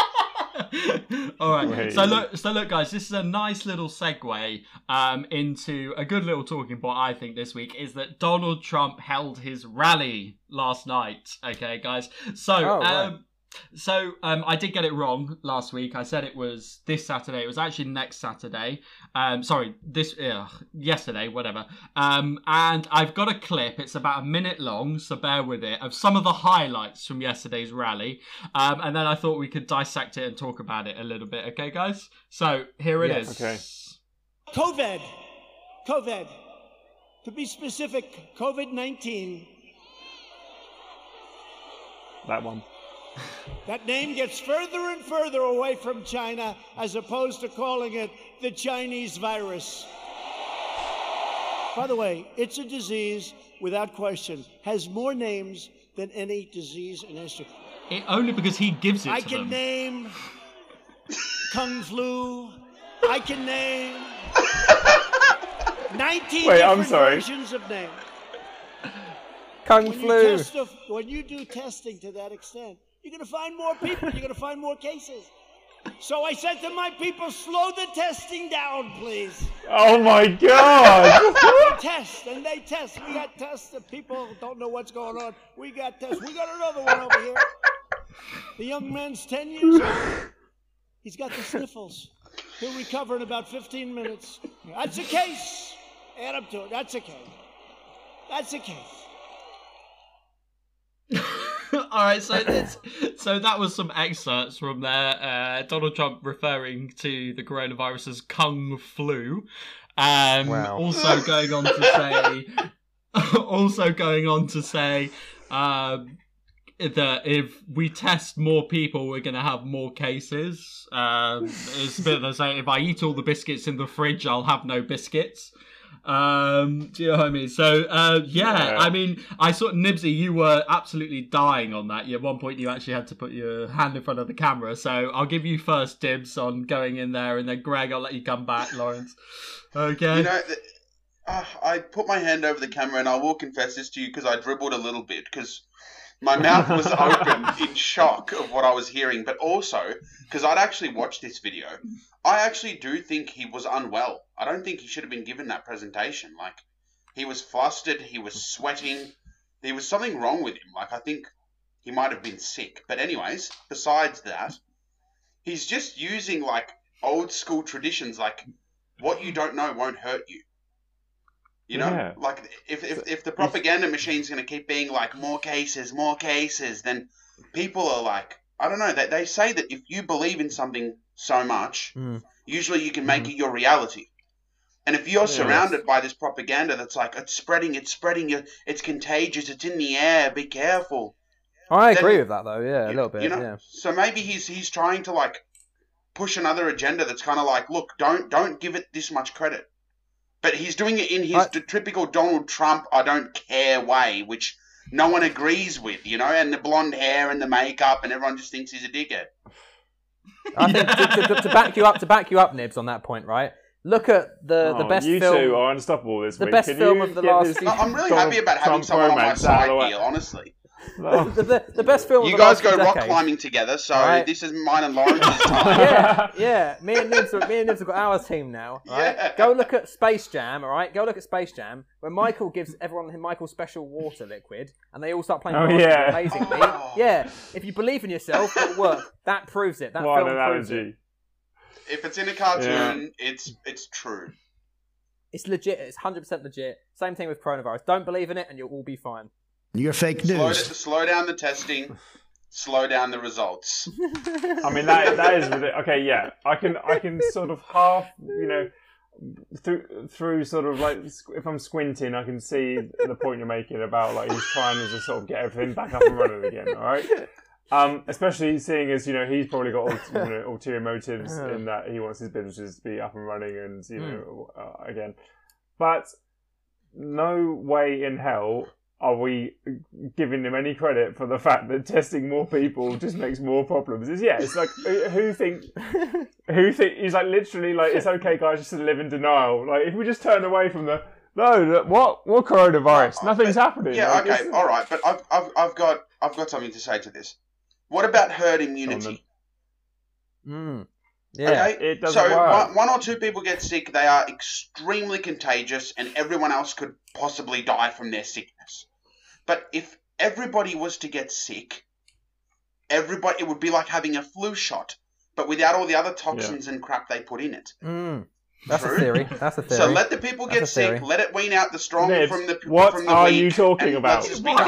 All right. So look, guys, this is a nice little segue into a good little talking point, I think, this week, is that Donald Trump held his rally last night. Okay, guys. So, I did get it wrong last week. I said it was this Saturday. It was actually next Saturday. Yesterday, whatever. And I've got a clip. It's about a minute long, so bear with it, of some of the highlights from yesterday's rally. And then I thought we could dissect it and talk about it a little bit. Okay, guys? So here it is. Okay. COVID. To be specific, COVID-19. That one. That name gets further and further away from China, as opposed to calling it the Chinese virus. By the way, it's a disease, without question, has more names than any disease in history. Only because he gives it I to can them. name Kung Flu. I can name 19 different versions of names. Kung Flu. When you do testing to that extent, you're going to find more people. You're going to find more cases. So I said to my people, slow the testing down, please. Oh, my God. They test, and they test. We got tests that people don't know what's going on. We got tests. We got another one over here. The young man's 10 years old. He's got the sniffles. He'll recover in about 15 minutes. That's a case. Add up to it. That's a case. That's a case. All right, so that was some excerpts from there. Donald Trump referring to the coronavirus as Kung Flu. Wow. Also going on to say, that if we test more people, we're going to have more cases. It's a bit like saying, if I eat all the biscuits in the fridge, I'll have no biscuits. Do you know what I mean? So, yeah, I mean, I saw Nibsy, you were absolutely dying on that. At one point, you actually had to put your hand in front of the camera. So I'll give you first dibs on going in there, and then Greg, I'll let you come back, Lawrence. Okay. You know, I put my hand over the camera, and I will confess this to you because I dribbled a little bit because my mouth was open in shock of what I was hearing, but also because I'd actually watched this video. I actually do think he was unwell. I don't think he should have been given that presentation. Like, he was flustered, he was sweating, there was something wrong with him. Like, I think he might have been sick. But anyways, besides that, he's just using, like, old school traditions, like, what you don't know won't hurt you. You know, like, if the propaganda machine's going to keep being like, more cases, then people are like, I don't know, they say that if you believe in something so much, usually you can make it your reality. And if you're surrounded by this propaganda that's like, it's spreading, it's contagious, it's in the air, be careful. I agree with that, though, yeah, a little bit, you know? yeah. So maybe he's trying to, like, push another agenda that's kind of like, look, don't give it this much credit. But he's doing it in his typical Donald Trump, I don't care way, which no one agrees with, you know, and the blonde hair and the makeup, and everyone just thinks he's a dickhead. I think to back you up, Nibs, on that point, right? Look at the best film. You two are unstoppable this week. The best film of the last. I'm really happy about having someone on my side here, honestly. The best film. You guys go rock climbing together, so this is mine and Lawrence's time. Yeah. Me and Nibs have got our team now. Right? Yeah. Go look at Space Jam. All right, go look at Space Jam, where Michael gives everyone Michael's special water liquid, and they all start playing amazingly. Yeah, if you believe in yourself, it'll work. That proves it. That what film an proves analogy. it. If it's in a cartoon, it's true. It's legit. It's 100% legit. Same thing with coronavirus. Don't believe in it, and you'll all be fine. You're fake news. Slow down the testing. Slow down the results. I mean, that is okay. Yeah, I can sort of half, you know, through sort of like, if I'm squinting, I can see the point you're making about like he's trying to just sort of get everything back up and running again. All right. Especially seeing as, you know, he's probably got ulterior motives in that he wants his businesses to be up and running and, you know, again. But no way in hell are we giving him any credit for the fact that testing more people just makes more problems. It's like, who think he's like literally like, it's okay guys just to live in denial. Like, if we just turn away from what coronavirus? Nothing's happening. Yeah, like, okay, all right, but I've got something to say to this. What about herd immunity? Yeah, okay? It doesn't so work. One or two people get sick, they are extremely contagious, and everyone else could possibly die from their sickness. But if everybody was to get sick, it would be like having a flu shot, but without all the other toxins and crap they put in it. That's a theory. That's a theory. So let the people get sick. Let it wean out the strong from the weak. What are you talking about?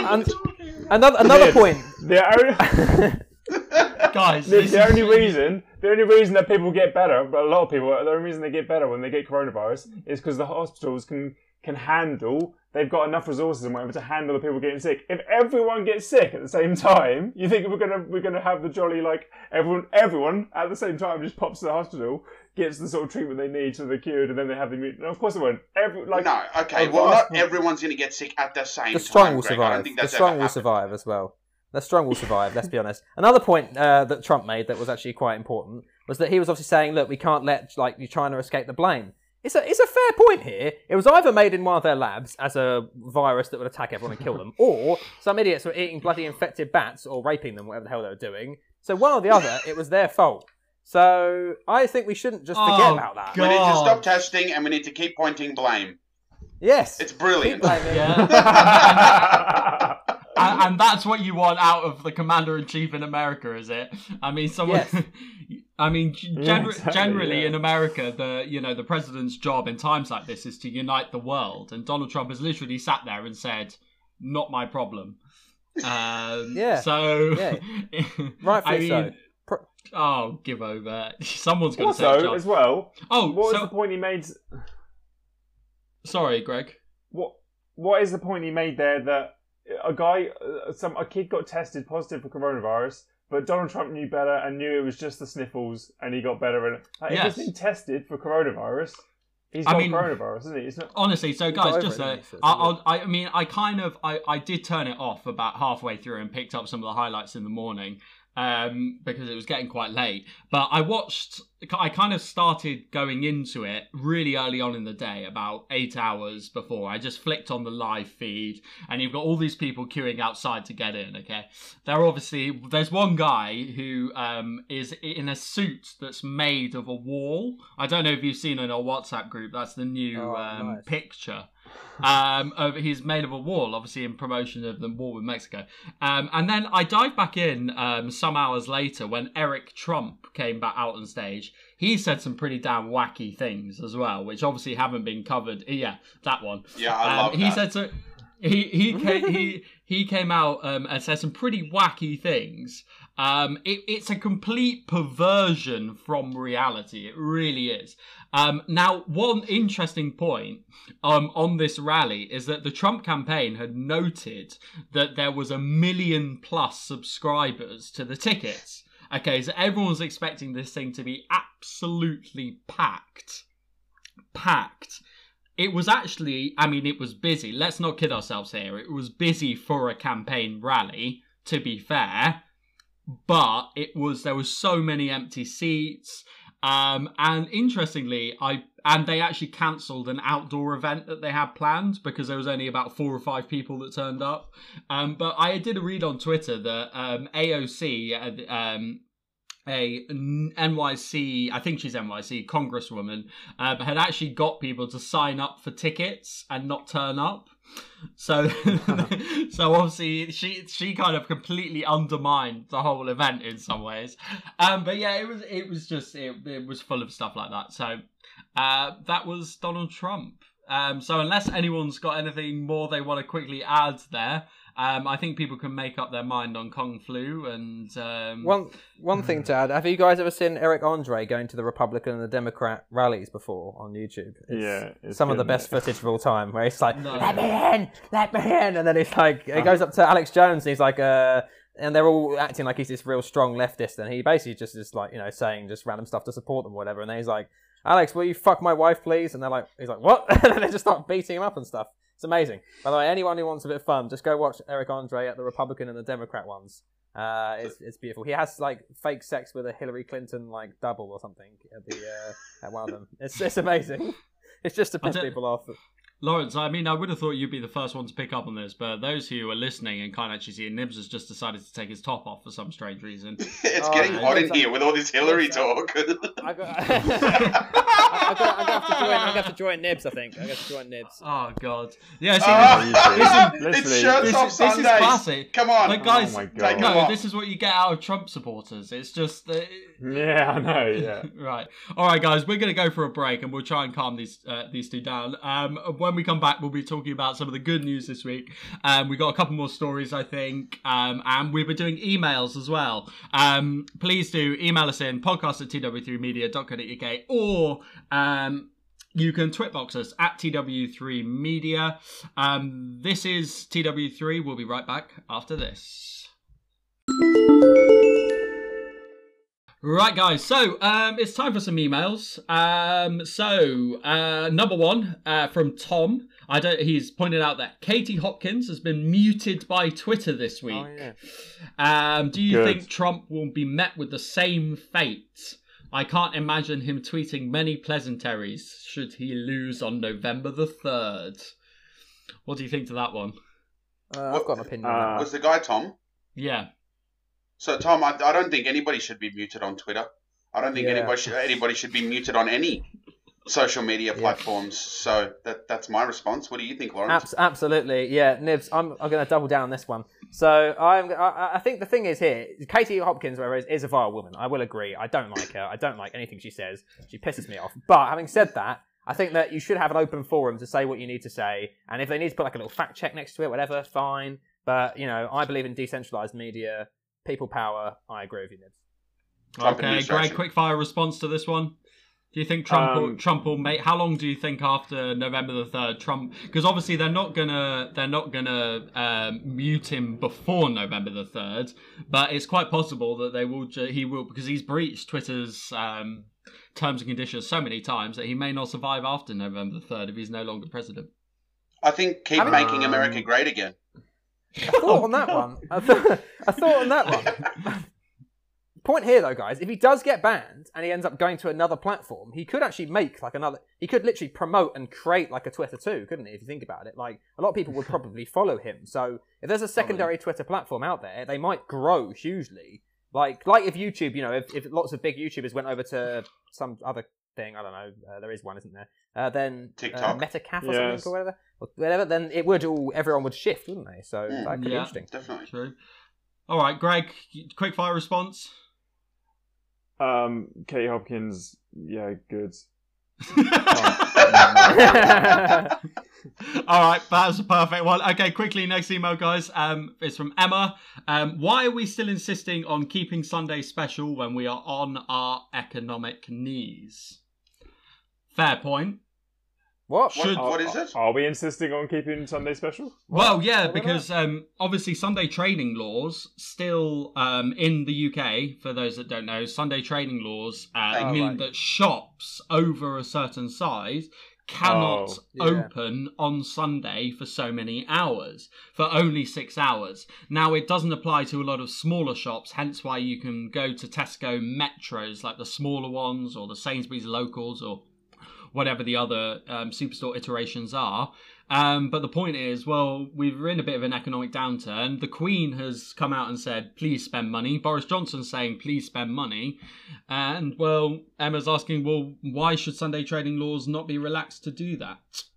Another point. Guys, the only reason that people get better, but a lot of people, the only reason they get better when they get coronavirus is because the hospitals can handle. They've got enough resources and whatever to handle the people getting sick. If everyone gets sick at the same time, you think we're gonna have the jolly like everyone at the same time just pops to the hospital? gets the sort of treatment they need so they're cured, and then they have the mutant. Of course they won't. No, okay, well, not everyone's going to get sick at the same time. The strong will Greg. survive. I don't think The that's strong ever will happened. survive as well. The strong will survive, let's be honest. Another point that Trump made that was actually quite important was that he was obviously saying, look, we can't let China escape the blame. It's a fair point here. It was either made in one of their labs as a virus that would attack everyone and kill them, or some idiots were eating bloody infected bats or raping them, whatever the hell they were doing. So one or the other, it was their fault. So I think we shouldn't just forget about that. We need to stop testing and we need to keep pointing blame. Yes. It's brilliant. Yeah. And that's what you want out of the commander-in-chief in America, is it? I mean, someone. Yes. I mean, generally yeah. in America, the president's job in times like this is to unite the world, and Donald Trump has literally sat there and said, "Not my problem." Yeah. So, yeah. Rightfully so. Oh, give over. Someone's going to Also, as well. Oh, what was the point he made? Sorry, Greg. What is the point he made there that a kid got tested positive for coronavirus, but Donald Trump knew better and knew it was just the sniffles, and he got better. And if he's been tested for coronavirus, he's got coronavirus, isn't he? It's not... Honestly, so guys, just I did turn it off about halfway through and picked up some of the highlights in the morning. Because it was getting quite late. But I kind of started going into it really early on in the day, about 8 hours before. I just flicked on the live feed, and you've got all these people queuing outside to get in, okay? There's one guy who is in a suit that's made of a wall. I don't know if you've seen in our WhatsApp group, that's the new nice. Picture. He's made of a wall, obviously in promotion of the war with Mexico. And then I dived back in some hours later when Eric Trump came back out on stage. He said some pretty damn wacky things as well, which obviously haven't been covered. Yeah, that one. Yeah, I love he that. Said so. He came out and said some pretty wacky things. It's a complete perversion from reality. It really is. Now, one interesting point on this rally is that the Trump campaign had noted that there was 1 million+ subscribers to the tickets. Okay, so everyone was expecting this thing to be absolutely packed. It was actually, it was busy. Let's not kid ourselves here. It was busy for a campaign rally, to be fair. But there was so many empty seats. And interestingly, they actually cancelled an outdoor event that they had planned because there was only about 4 or 5 people that turned up. But I did a read on Twitter that AOC, a NYC, I think she's NYC, congresswoman, had actually got people to sign up for tickets and not turn up. So obviously she kind of completely undermined the whole event in some ways. But yeah, it was full of stuff like that. So that was Donald Trump. So unless anyone's got anything more they want to quickly add there, I think people can make up their mind on Kung Flu. And one thing to add: have you guys ever seen Eric Andre going to the Republican and the Democrat rallies before on YouTube? It's some of the best footage of all time, where he's like, "Let me in," and then he's like, he goes up to Alex Jones, and he's like, and they're all acting like he's this real strong leftist, and he basically just is like, saying just random stuff to support them, or whatever, and then he's like, "Alex, will you fuck my wife, please?" And he's like, "What?" And then they just start beating him up and stuff. It's amazing. By the way, anyone who wants a bit of fun, just go watch Eric Andre at the Republican and the Democrat ones. It's beautiful. He has fake sex with a Hillary Clinton double or something at one of them. It's amazing. It's just to piss people off. Lawrence, I would have thought you'd be the first one to pick up on this, but those who are listening and can't actually see it, Nibs has just decided to take his top off for some strange reason. It's getting hot in here with all this Hillary talk. I'm gonna have to join Nibs. I think I'm gonna have to join Nibs. Oh God! Yeah, it's shirts off Sundays. This is classic. Come on, guys. Oh my God. This is what you get out of Trump supporters. It's just. Yeah, I know. Yeah. Right. All right, guys. We're gonna go for a break, and we'll try and calm these two down. When we come back, we'll be talking about some of the good news this week. We've got a couple more stories, I think, and we'll be doing emails as well. Please do email us in podcast@tw3media.co.uk, or you can Twitbox us at TW3Media. This is TW3. We'll be right back after this. Right, guys. So it's time for some emails. Number one from Tom. He's pointed out that Katie Hopkins has been muted by Twitter this week. Oh, yeah. Do you think Trump will be met with the same fate? I can't imagine him tweeting many pleasantries should he lose on November the 3rd. What do you think to that one? I've got an opinion on that. Was the guy Tom? Yeah. So, Tom, I don't think anybody should be muted on Twitter. I don't think anybody should be muted on any social media platforms. So that's my response. What do you think, Lawrence? Absolutely, yeah, Nibs. I'm going to double down on this one. So I think the thing is here, Katie Hopkins, is a vile woman. I will agree. I don't like her. I don't like anything she says. She pisses me off. But having said that, I think that you should have an open forum to say what you need to say. And if they need to put like a little fact check next to it, whatever, fine. But I believe in decentralized media, people power. I agree with you, Nibs. Okay, Greg, quick fire response to this one. Do you think Trump will make? How long do you think after November the 3rd Trump? Because obviously they're not gonna mute him before November the 3rd, but it's quite possible that he will because he's breached Twitter's terms and conditions so many times that he may not survive after November the 3rd if he's no longer president. I think keep making America great again. I thought on that one. I thought on that one. Point here, though, guys, if he does get banned and he ends up going to another platform, he could actually make like another. He could literally promote and create like a Twitter too, couldn't he? If you think about it, like a lot of people would probably follow him. So if there's a secondary Twitter platform out there, they might grow hugely. Like if YouTube, if lots of big YouTubers went over to some other thing, I don't know, there is one, isn't there? Then TikTok, Metacaf or something or whatever. Then everyone would shift, wouldn't they? So that could be interesting. Definitely true. All right, Greg, quick fire response. Katie Hopkins, yeah, good. All right, that's a perfect one. Okay, quickly, next email, guys. It's from Emma. Why are we still insisting on keeping Sunday special when we are on our economic knees? Fair point. What is it? Are we insisting on keeping Sunday special? Well, yeah, because obviously Sunday trading laws still in the UK, for those that don't know, Sunday trading laws mean that shops over a certain size cannot open on Sunday for so many hours, for only 6 hours. Now, it doesn't apply to a lot of smaller shops, hence why you can go to Tesco Metros, like the smaller ones, or the Sainsbury's locals, or whatever the other superstore iterations are. But the point is, well, we're in a bit of an economic downturn. The Queen has come out and said, please spend money. Boris Johnson's saying, please spend money. And, well, Emma's asking, well, why should Sunday trading laws not be relaxed to do that?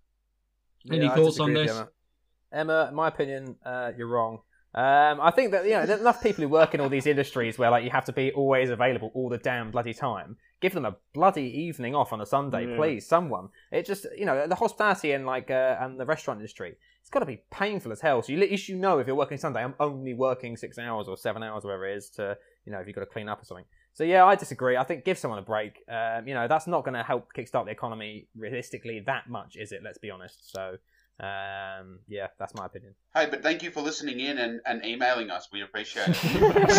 Any thoughts on this? Emma, in my opinion, you're wrong. I think that there's enough people who work in all these industries where you have to be always available all the damn bloody time. Give them a bloody evening off on a Sunday, please, someone. It just the hospitality and and the restaurant industry, it's got to be painful as hell. So at least if you're working Sunday, I'm only working 6 hours or 7 hours, whatever it is, to if you've got to clean up or something. So yeah, I disagree. I think give someone a break. That's not going to help kickstart the economy realistically that much, is it? Let's be honest. So. That's my opinion. Hey, but thank you for listening in and emailing us. We appreciate it.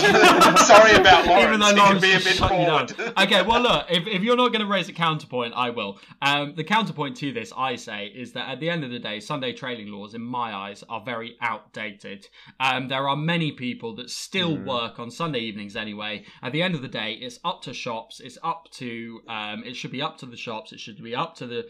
Sorry about Lawrence. Even though Lawrence be a bit forward. Okay, well look, if you're not going to raise a counterpoint, I will. The counterpoint to this, I say, is that at the end of the day, Sunday trading laws, in my eyes, are very outdated. There are many people that still work on Sunday evenings anyway. At the end of the day, it's up to shops. It's up to. It should be up to the shops. It should be up to the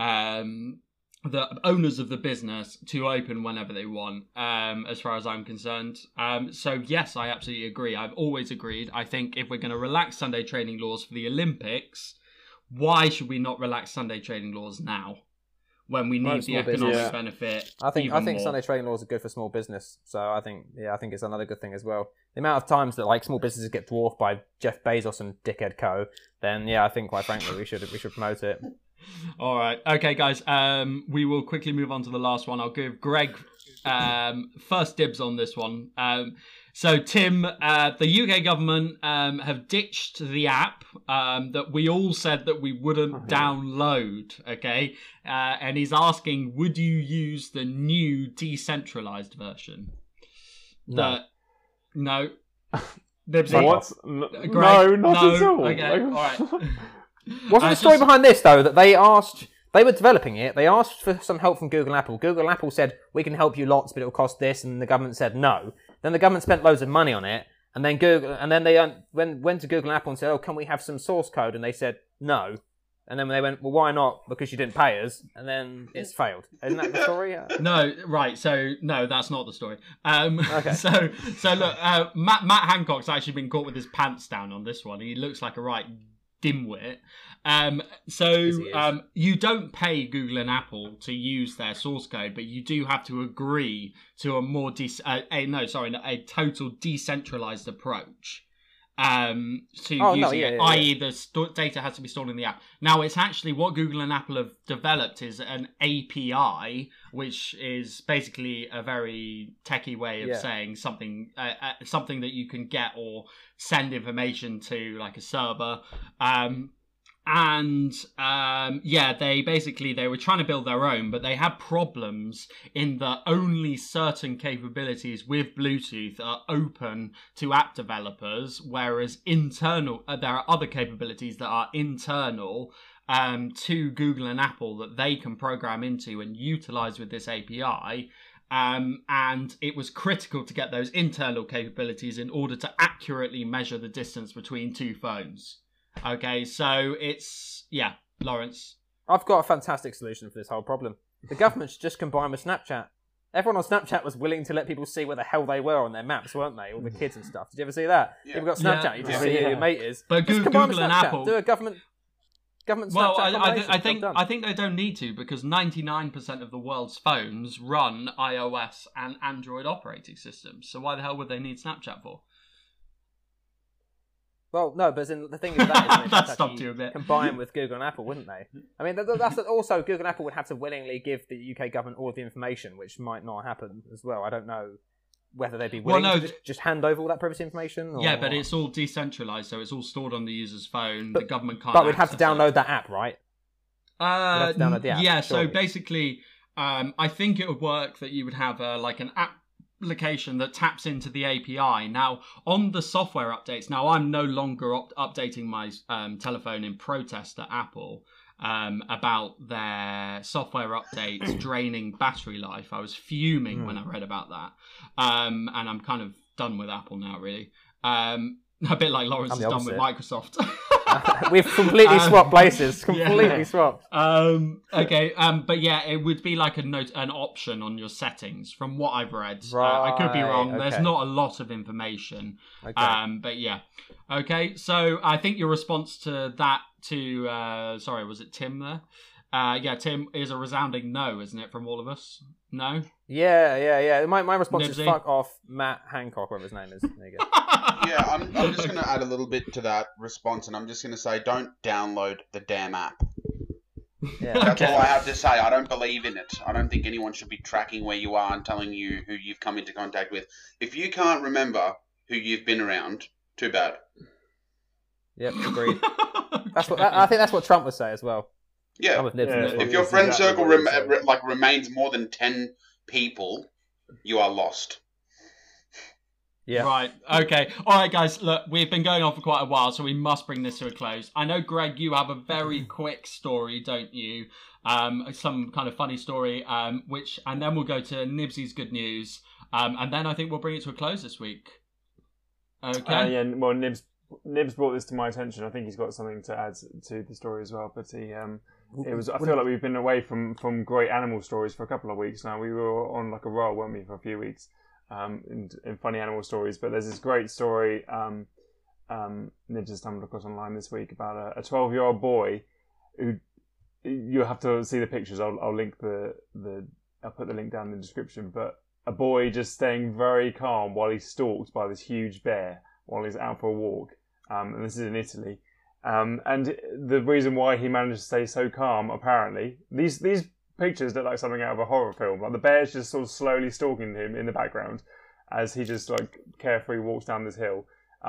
owners of the business to open whenever they want, as far as I'm concerned. So yes, I absolutely agree. I've always agreed. I think if we're going to relax Sunday trading laws for the Olympics, why should we not relax Sunday trading laws now, when we need the economic benefit? I think more? Sunday trading laws are good for small business. So I think it's another good thing as well. The amount of times that small businesses get dwarfed by Jeff Bezos and Dickhead Co., then I think quite frankly we should promote it. All right. Okay, guys. We will quickly move on to the last one. I'll give Greg first dibs on this one. So, Tim, the UK government have ditched the app that we all said that we wouldn't download, okay? And he's asking, would you use the new decentralized version? No. No. Nibsy. What? No, not at all. Okay, all right. Wasn't the story behind this, though, that they were developing it, they asked for some help from Google and Apple. Google and Apple said, we can help you lots, but it'll cost this, and the government said no. Then the government spent loads of money on it, and then they went to Google and Apple and said, oh, can we have some source code? And they said no. And then they went, well, why not? Because you didn't pay us. And then it's failed. Isn't that the story? No, right. So, no, that's not the story. Okay. So look, Matt Hancock's actually been caught with his pants down on this one. He looks like a right dimwit. You don't pay Google and Apple to use their source code, but you do have to agree to a total decentralized approach i.e. the data has to be stored in the app. Now, it's actually what Google and Apple have developed is an API, which is basically a very techie way of saying something that you can get or send information to, like a server. They were trying to build their own, but they had problems in that only certain capabilities with Bluetooth are open to app developers, whereas there are other capabilities that are internal to Google and Apple that they can program into and utilize with this API. And it was critical to get those internal capabilities in order to accurately measure the distance between two phones. Okay, so Lawrence. I've got a fantastic solution for this whole problem. The government should just combine with Snapchat. Everyone on Snapchat was willing to let people see where the hell they were on their maps, weren't they? All the kids and stuff. Did you ever see that? Yeah. People got Snapchat, you just see who your mate is. But Google and Apple do a government Snapchat. Well, I think they don't need to, because 99% of the world's phones run iOS and Android operating systems. So why the hell would they need Snapchat for? Well, no, but the thing is that that stopped you a bit. Combine with Google and Apple, wouldn't they? I mean, that's also Google and Apple would have to willingly give the UK government all of the information, which might not happen as well. I don't know whether they'd be willing to just hand over all that privacy information. Or... Yeah, but it's all decentralized, so it's all stored on the user's phone. The government can't. But we'd have to download that app, right? We'd have to download the app. Yeah, surely. So basically, I think it would work that you would have an app application that taps into the API. Now, on the software updates, I'm no longer updating my telephone in protest at Apple about their software updates draining battery life. I was fuming when I read about that. And I'm kind of done with Apple now, really. A bit like Lawrence is done with Microsoft. We've completely swapped places. Completely swapped. Okay. But yeah, it would be like an option on your settings, from what I've read. I could be wrong. Okay. There's not a lot of information. Okay. But yeah. Okay. So I think your response to that sorry, was it Tim there? Yeah, Tim, is a resounding no, isn't it, from all of us? No? Yeah. My response is fuck off Matt Hancock, whatever his name is. There you go. Yeah, I'm just going to add a little bit to that response, and I'm just going to say, don't download the damn app. Yeah. That's all I have to say. I don't believe in it. I don't think anyone should be tracking where you are and telling you who you've come into contact with. If you can't remember who you've been around, too bad. Yep, agreed. I think that's what Trump would say as well. Yeah. If your friend circle remains more than 10 people, you are lost. Yeah. Right. Okay. All right, guys. Look, we've been going on for quite a while, so we must bring this to a close. I know, Greg, you have a very quick story, don't you? Some kind of funny story, and then we'll go to Nibsy's good news, and then I think we'll bring it to a close this week. Okay. Well, Nibs brought this to my attention. I think he's got something to add to the story as well. But I feel like we've been away from great animal stories for a couple of weeks now. We were on like a roll, weren't we, for a few weeks? In funny animal stories, but there's this great story Nibs has stumbled across online this week about a 12-year-old boy who, you have to see the pictures. I'll link I'll put the link down in the description. But a boy just staying very calm while he's stalked by this huge bear while he's out for a walk, and this is in Italy. And the reason why he managed to stay so calm, apparently, these pictures look like something out of a horror film. Like the bear's just sort of slowly stalking him in the background as he just like carefree walks down this hill.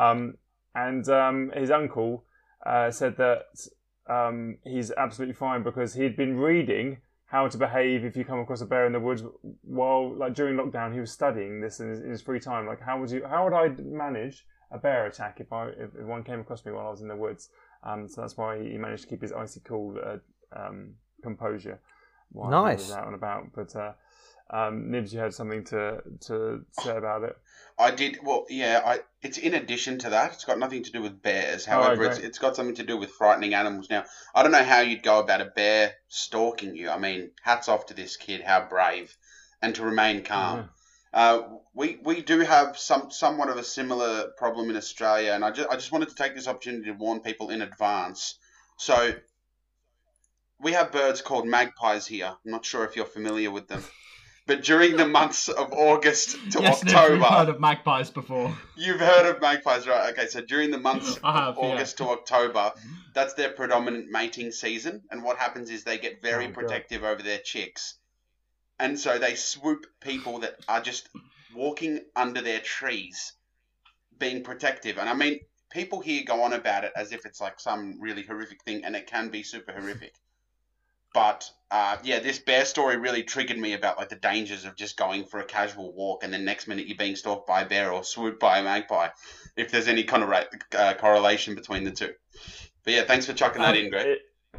And his uncle said that he's absolutely fine because he'd been reading how to behave if you come across a bear in the woods while, like, during lockdown, he was studying this in his free time. Like, how would I manage a bear attack if one came across me while I was in the woods. So that's why he managed to keep his icy cool composure while he was out and about. But Nibs, you had something to say about it. I did. Well, yeah. It's in addition to that. It's got nothing to do with bears. However, it's got something to do with frightening animals. Now, I don't know how you'd go about a bear stalking you. I mean, hats off to this kid. How brave, and to remain calm. We do have somewhat of a similar problem in Australia, and I just wanted to take this opportunity to warn people in advance. So, we have birds called magpies here. I'm not sure if you're familiar with them. But during the months of August to October... You've heard of magpies before. You've heard of magpies, right? Okay, so during the months of August to October, that's their predominant mating season. And what happens is they get very protective over their chicks. And so they swoop people that are just walking under their trees, being protective. And I mean, people here go on about it as if it's like some really horrific thing, and it can be super horrific. But, this bear story really triggered me about, like, the dangers of just going for a casual walk and then next minute you're being stalked by a bear or swooped by a magpie, if there's any kind of correlation between the two. But, yeah, thanks for chucking that in, Greg.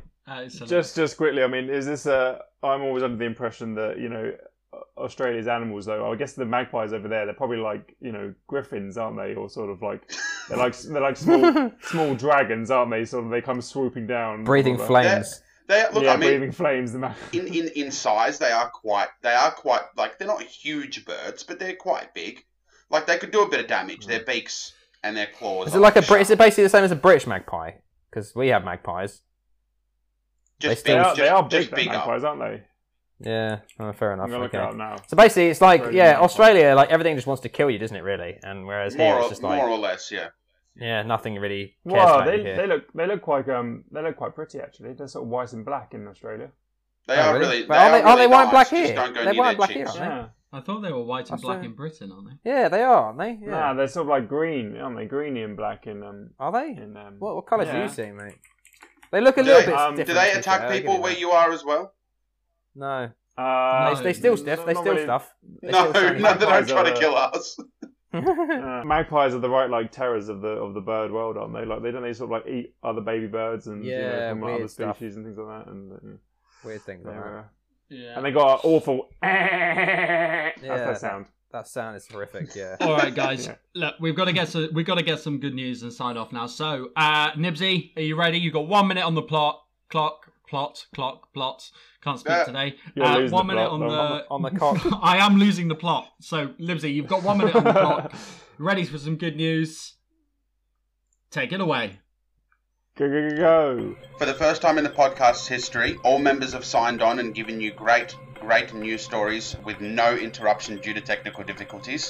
Just quickly, I mean, is this I'm always under the impression that, you know, Australia's animals, though, I guess the magpies over there, they're probably like, you know, griffins, aren't they? Or sort of like, they're like small dragons, aren't they? Sort of, they come swooping down. Breathing flames. Breathing flames. In size, they are quite like, they're not huge birds, but they're quite big. Like, they could do a bit of damage. Their beaks and their claws. Is it like is it basically the same as a British magpie? Because we have magpies. They are big magpies, aren't they? Yeah, fair enough. I'm gonna look it up now. So basically, it's like Australia, like everything just wants to kill you, doesn't it? Really, and whereas here it's just like more or less, yeah. Yeah, nothing really cares about they look quite pretty actually. They're sort of white and black in Australia. They are really. Are they white and black here? They're white and black here, aren't they? I thought they were white and black in Britain, aren't they? Yeah, they are, aren't they? Yeah. Nah, they're sort of like green, aren't they? Greeny and black in Are they? What colours are you seeing, mate? They look a little bit different. Do they attack people where you are as well? No. They steal stuff. They steal stuff. No, they don't try to kill us. Magpies are the right like terrors of the bird world, aren't they? Like they sort of like eat other baby birds and from other species and things like that, and weird things like that. Yeah. And they got an awful. That's their sound. That sound is horrific. Yeah. All right, guys. Look, we've got to get some good news and sign off now. So, Nibsy, are you ready? You got 1 minute on the clock. Can't speak today. 1 minute on the clock. I am losing the plot. So, Libsy, you've got 1 minute on the clock. Ready for some good news? Take it away. Go. For the first time in the podcast's history, all members have signed on and given you great news stories with no interruption due to technical difficulties.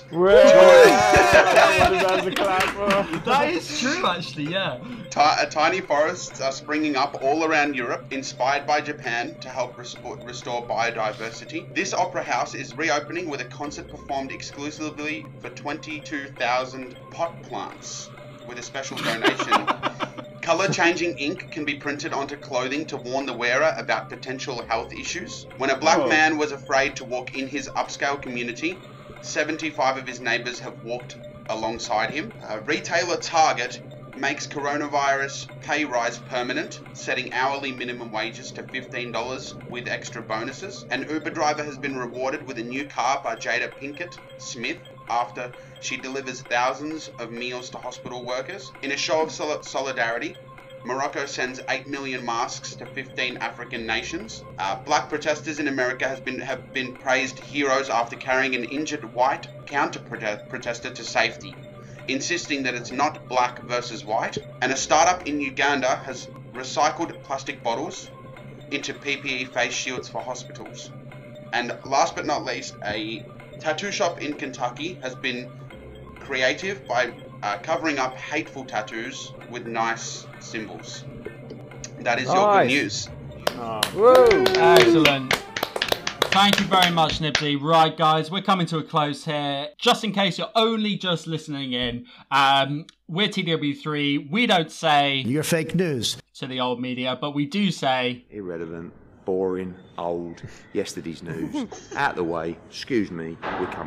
That is true, actually, yeah. Tiny forests are springing up all around Europe, inspired by Japan to help restore biodiversity. This opera house is reopening with a concert performed exclusively for 22,000 pot plants with a special donation. Colour-changing ink can be printed onto clothing to warn the wearer about potential health issues. When a black man was afraid to walk in his upscale community, 75 of his neighbours have walked alongside him. Retailer Target makes coronavirus pay rise permanent, setting hourly minimum wages to $15 with extra bonuses. An Uber driver has been rewarded with a new car by Jada Pinkett Smith after she delivers thousands of meals to hospital workers. In a show of solidarity, Morocco sends 8 million masks to 15 African nations. Black protesters in America have been praised heroes after carrying an injured white counter-protester to safety, insisting that it's not black versus white. And a startup in Uganda has recycled plastic bottles into PPE face shields for hospitals. And last but not least, a tattoo shop in Kentucky has been creative by covering up hateful tattoos with nice symbols. That is your good news. Excellent. Thank you very much, Nibsy. Right, guys, we're coming to a close here. Just in case you're only just listening in, we're TW3. We don't say... You're fake news. ...to the old media, but we do say... Irrelevant, boring, old, yesterday's news. Out the way, excuse me, we're coming in.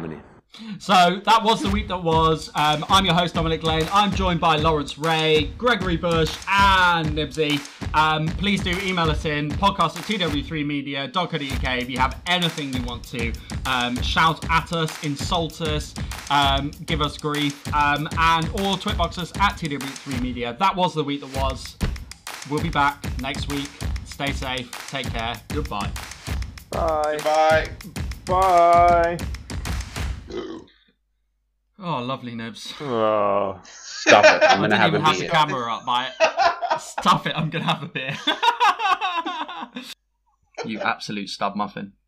So that was the week that was. I'm your host, Dominic Lane. I'm joined by Lawrence Ray, Gregory Bush, and Nibsy. Please do email us in podcast@tw3media.co.uk if you have anything you want to shout at us, insult us, give us grief, and or tweetbox us at tw3media. That was the week that was. We'll be back next week. Stay safe. Take care. Goodbye. Bye. Bye. Bye. Oh, lovely, Nibs. Oh. Stop it. I'm going to I have didn't a even have the beer. camera up, mate. Stuff it. I'm going to have a beer. You absolute stub muffin.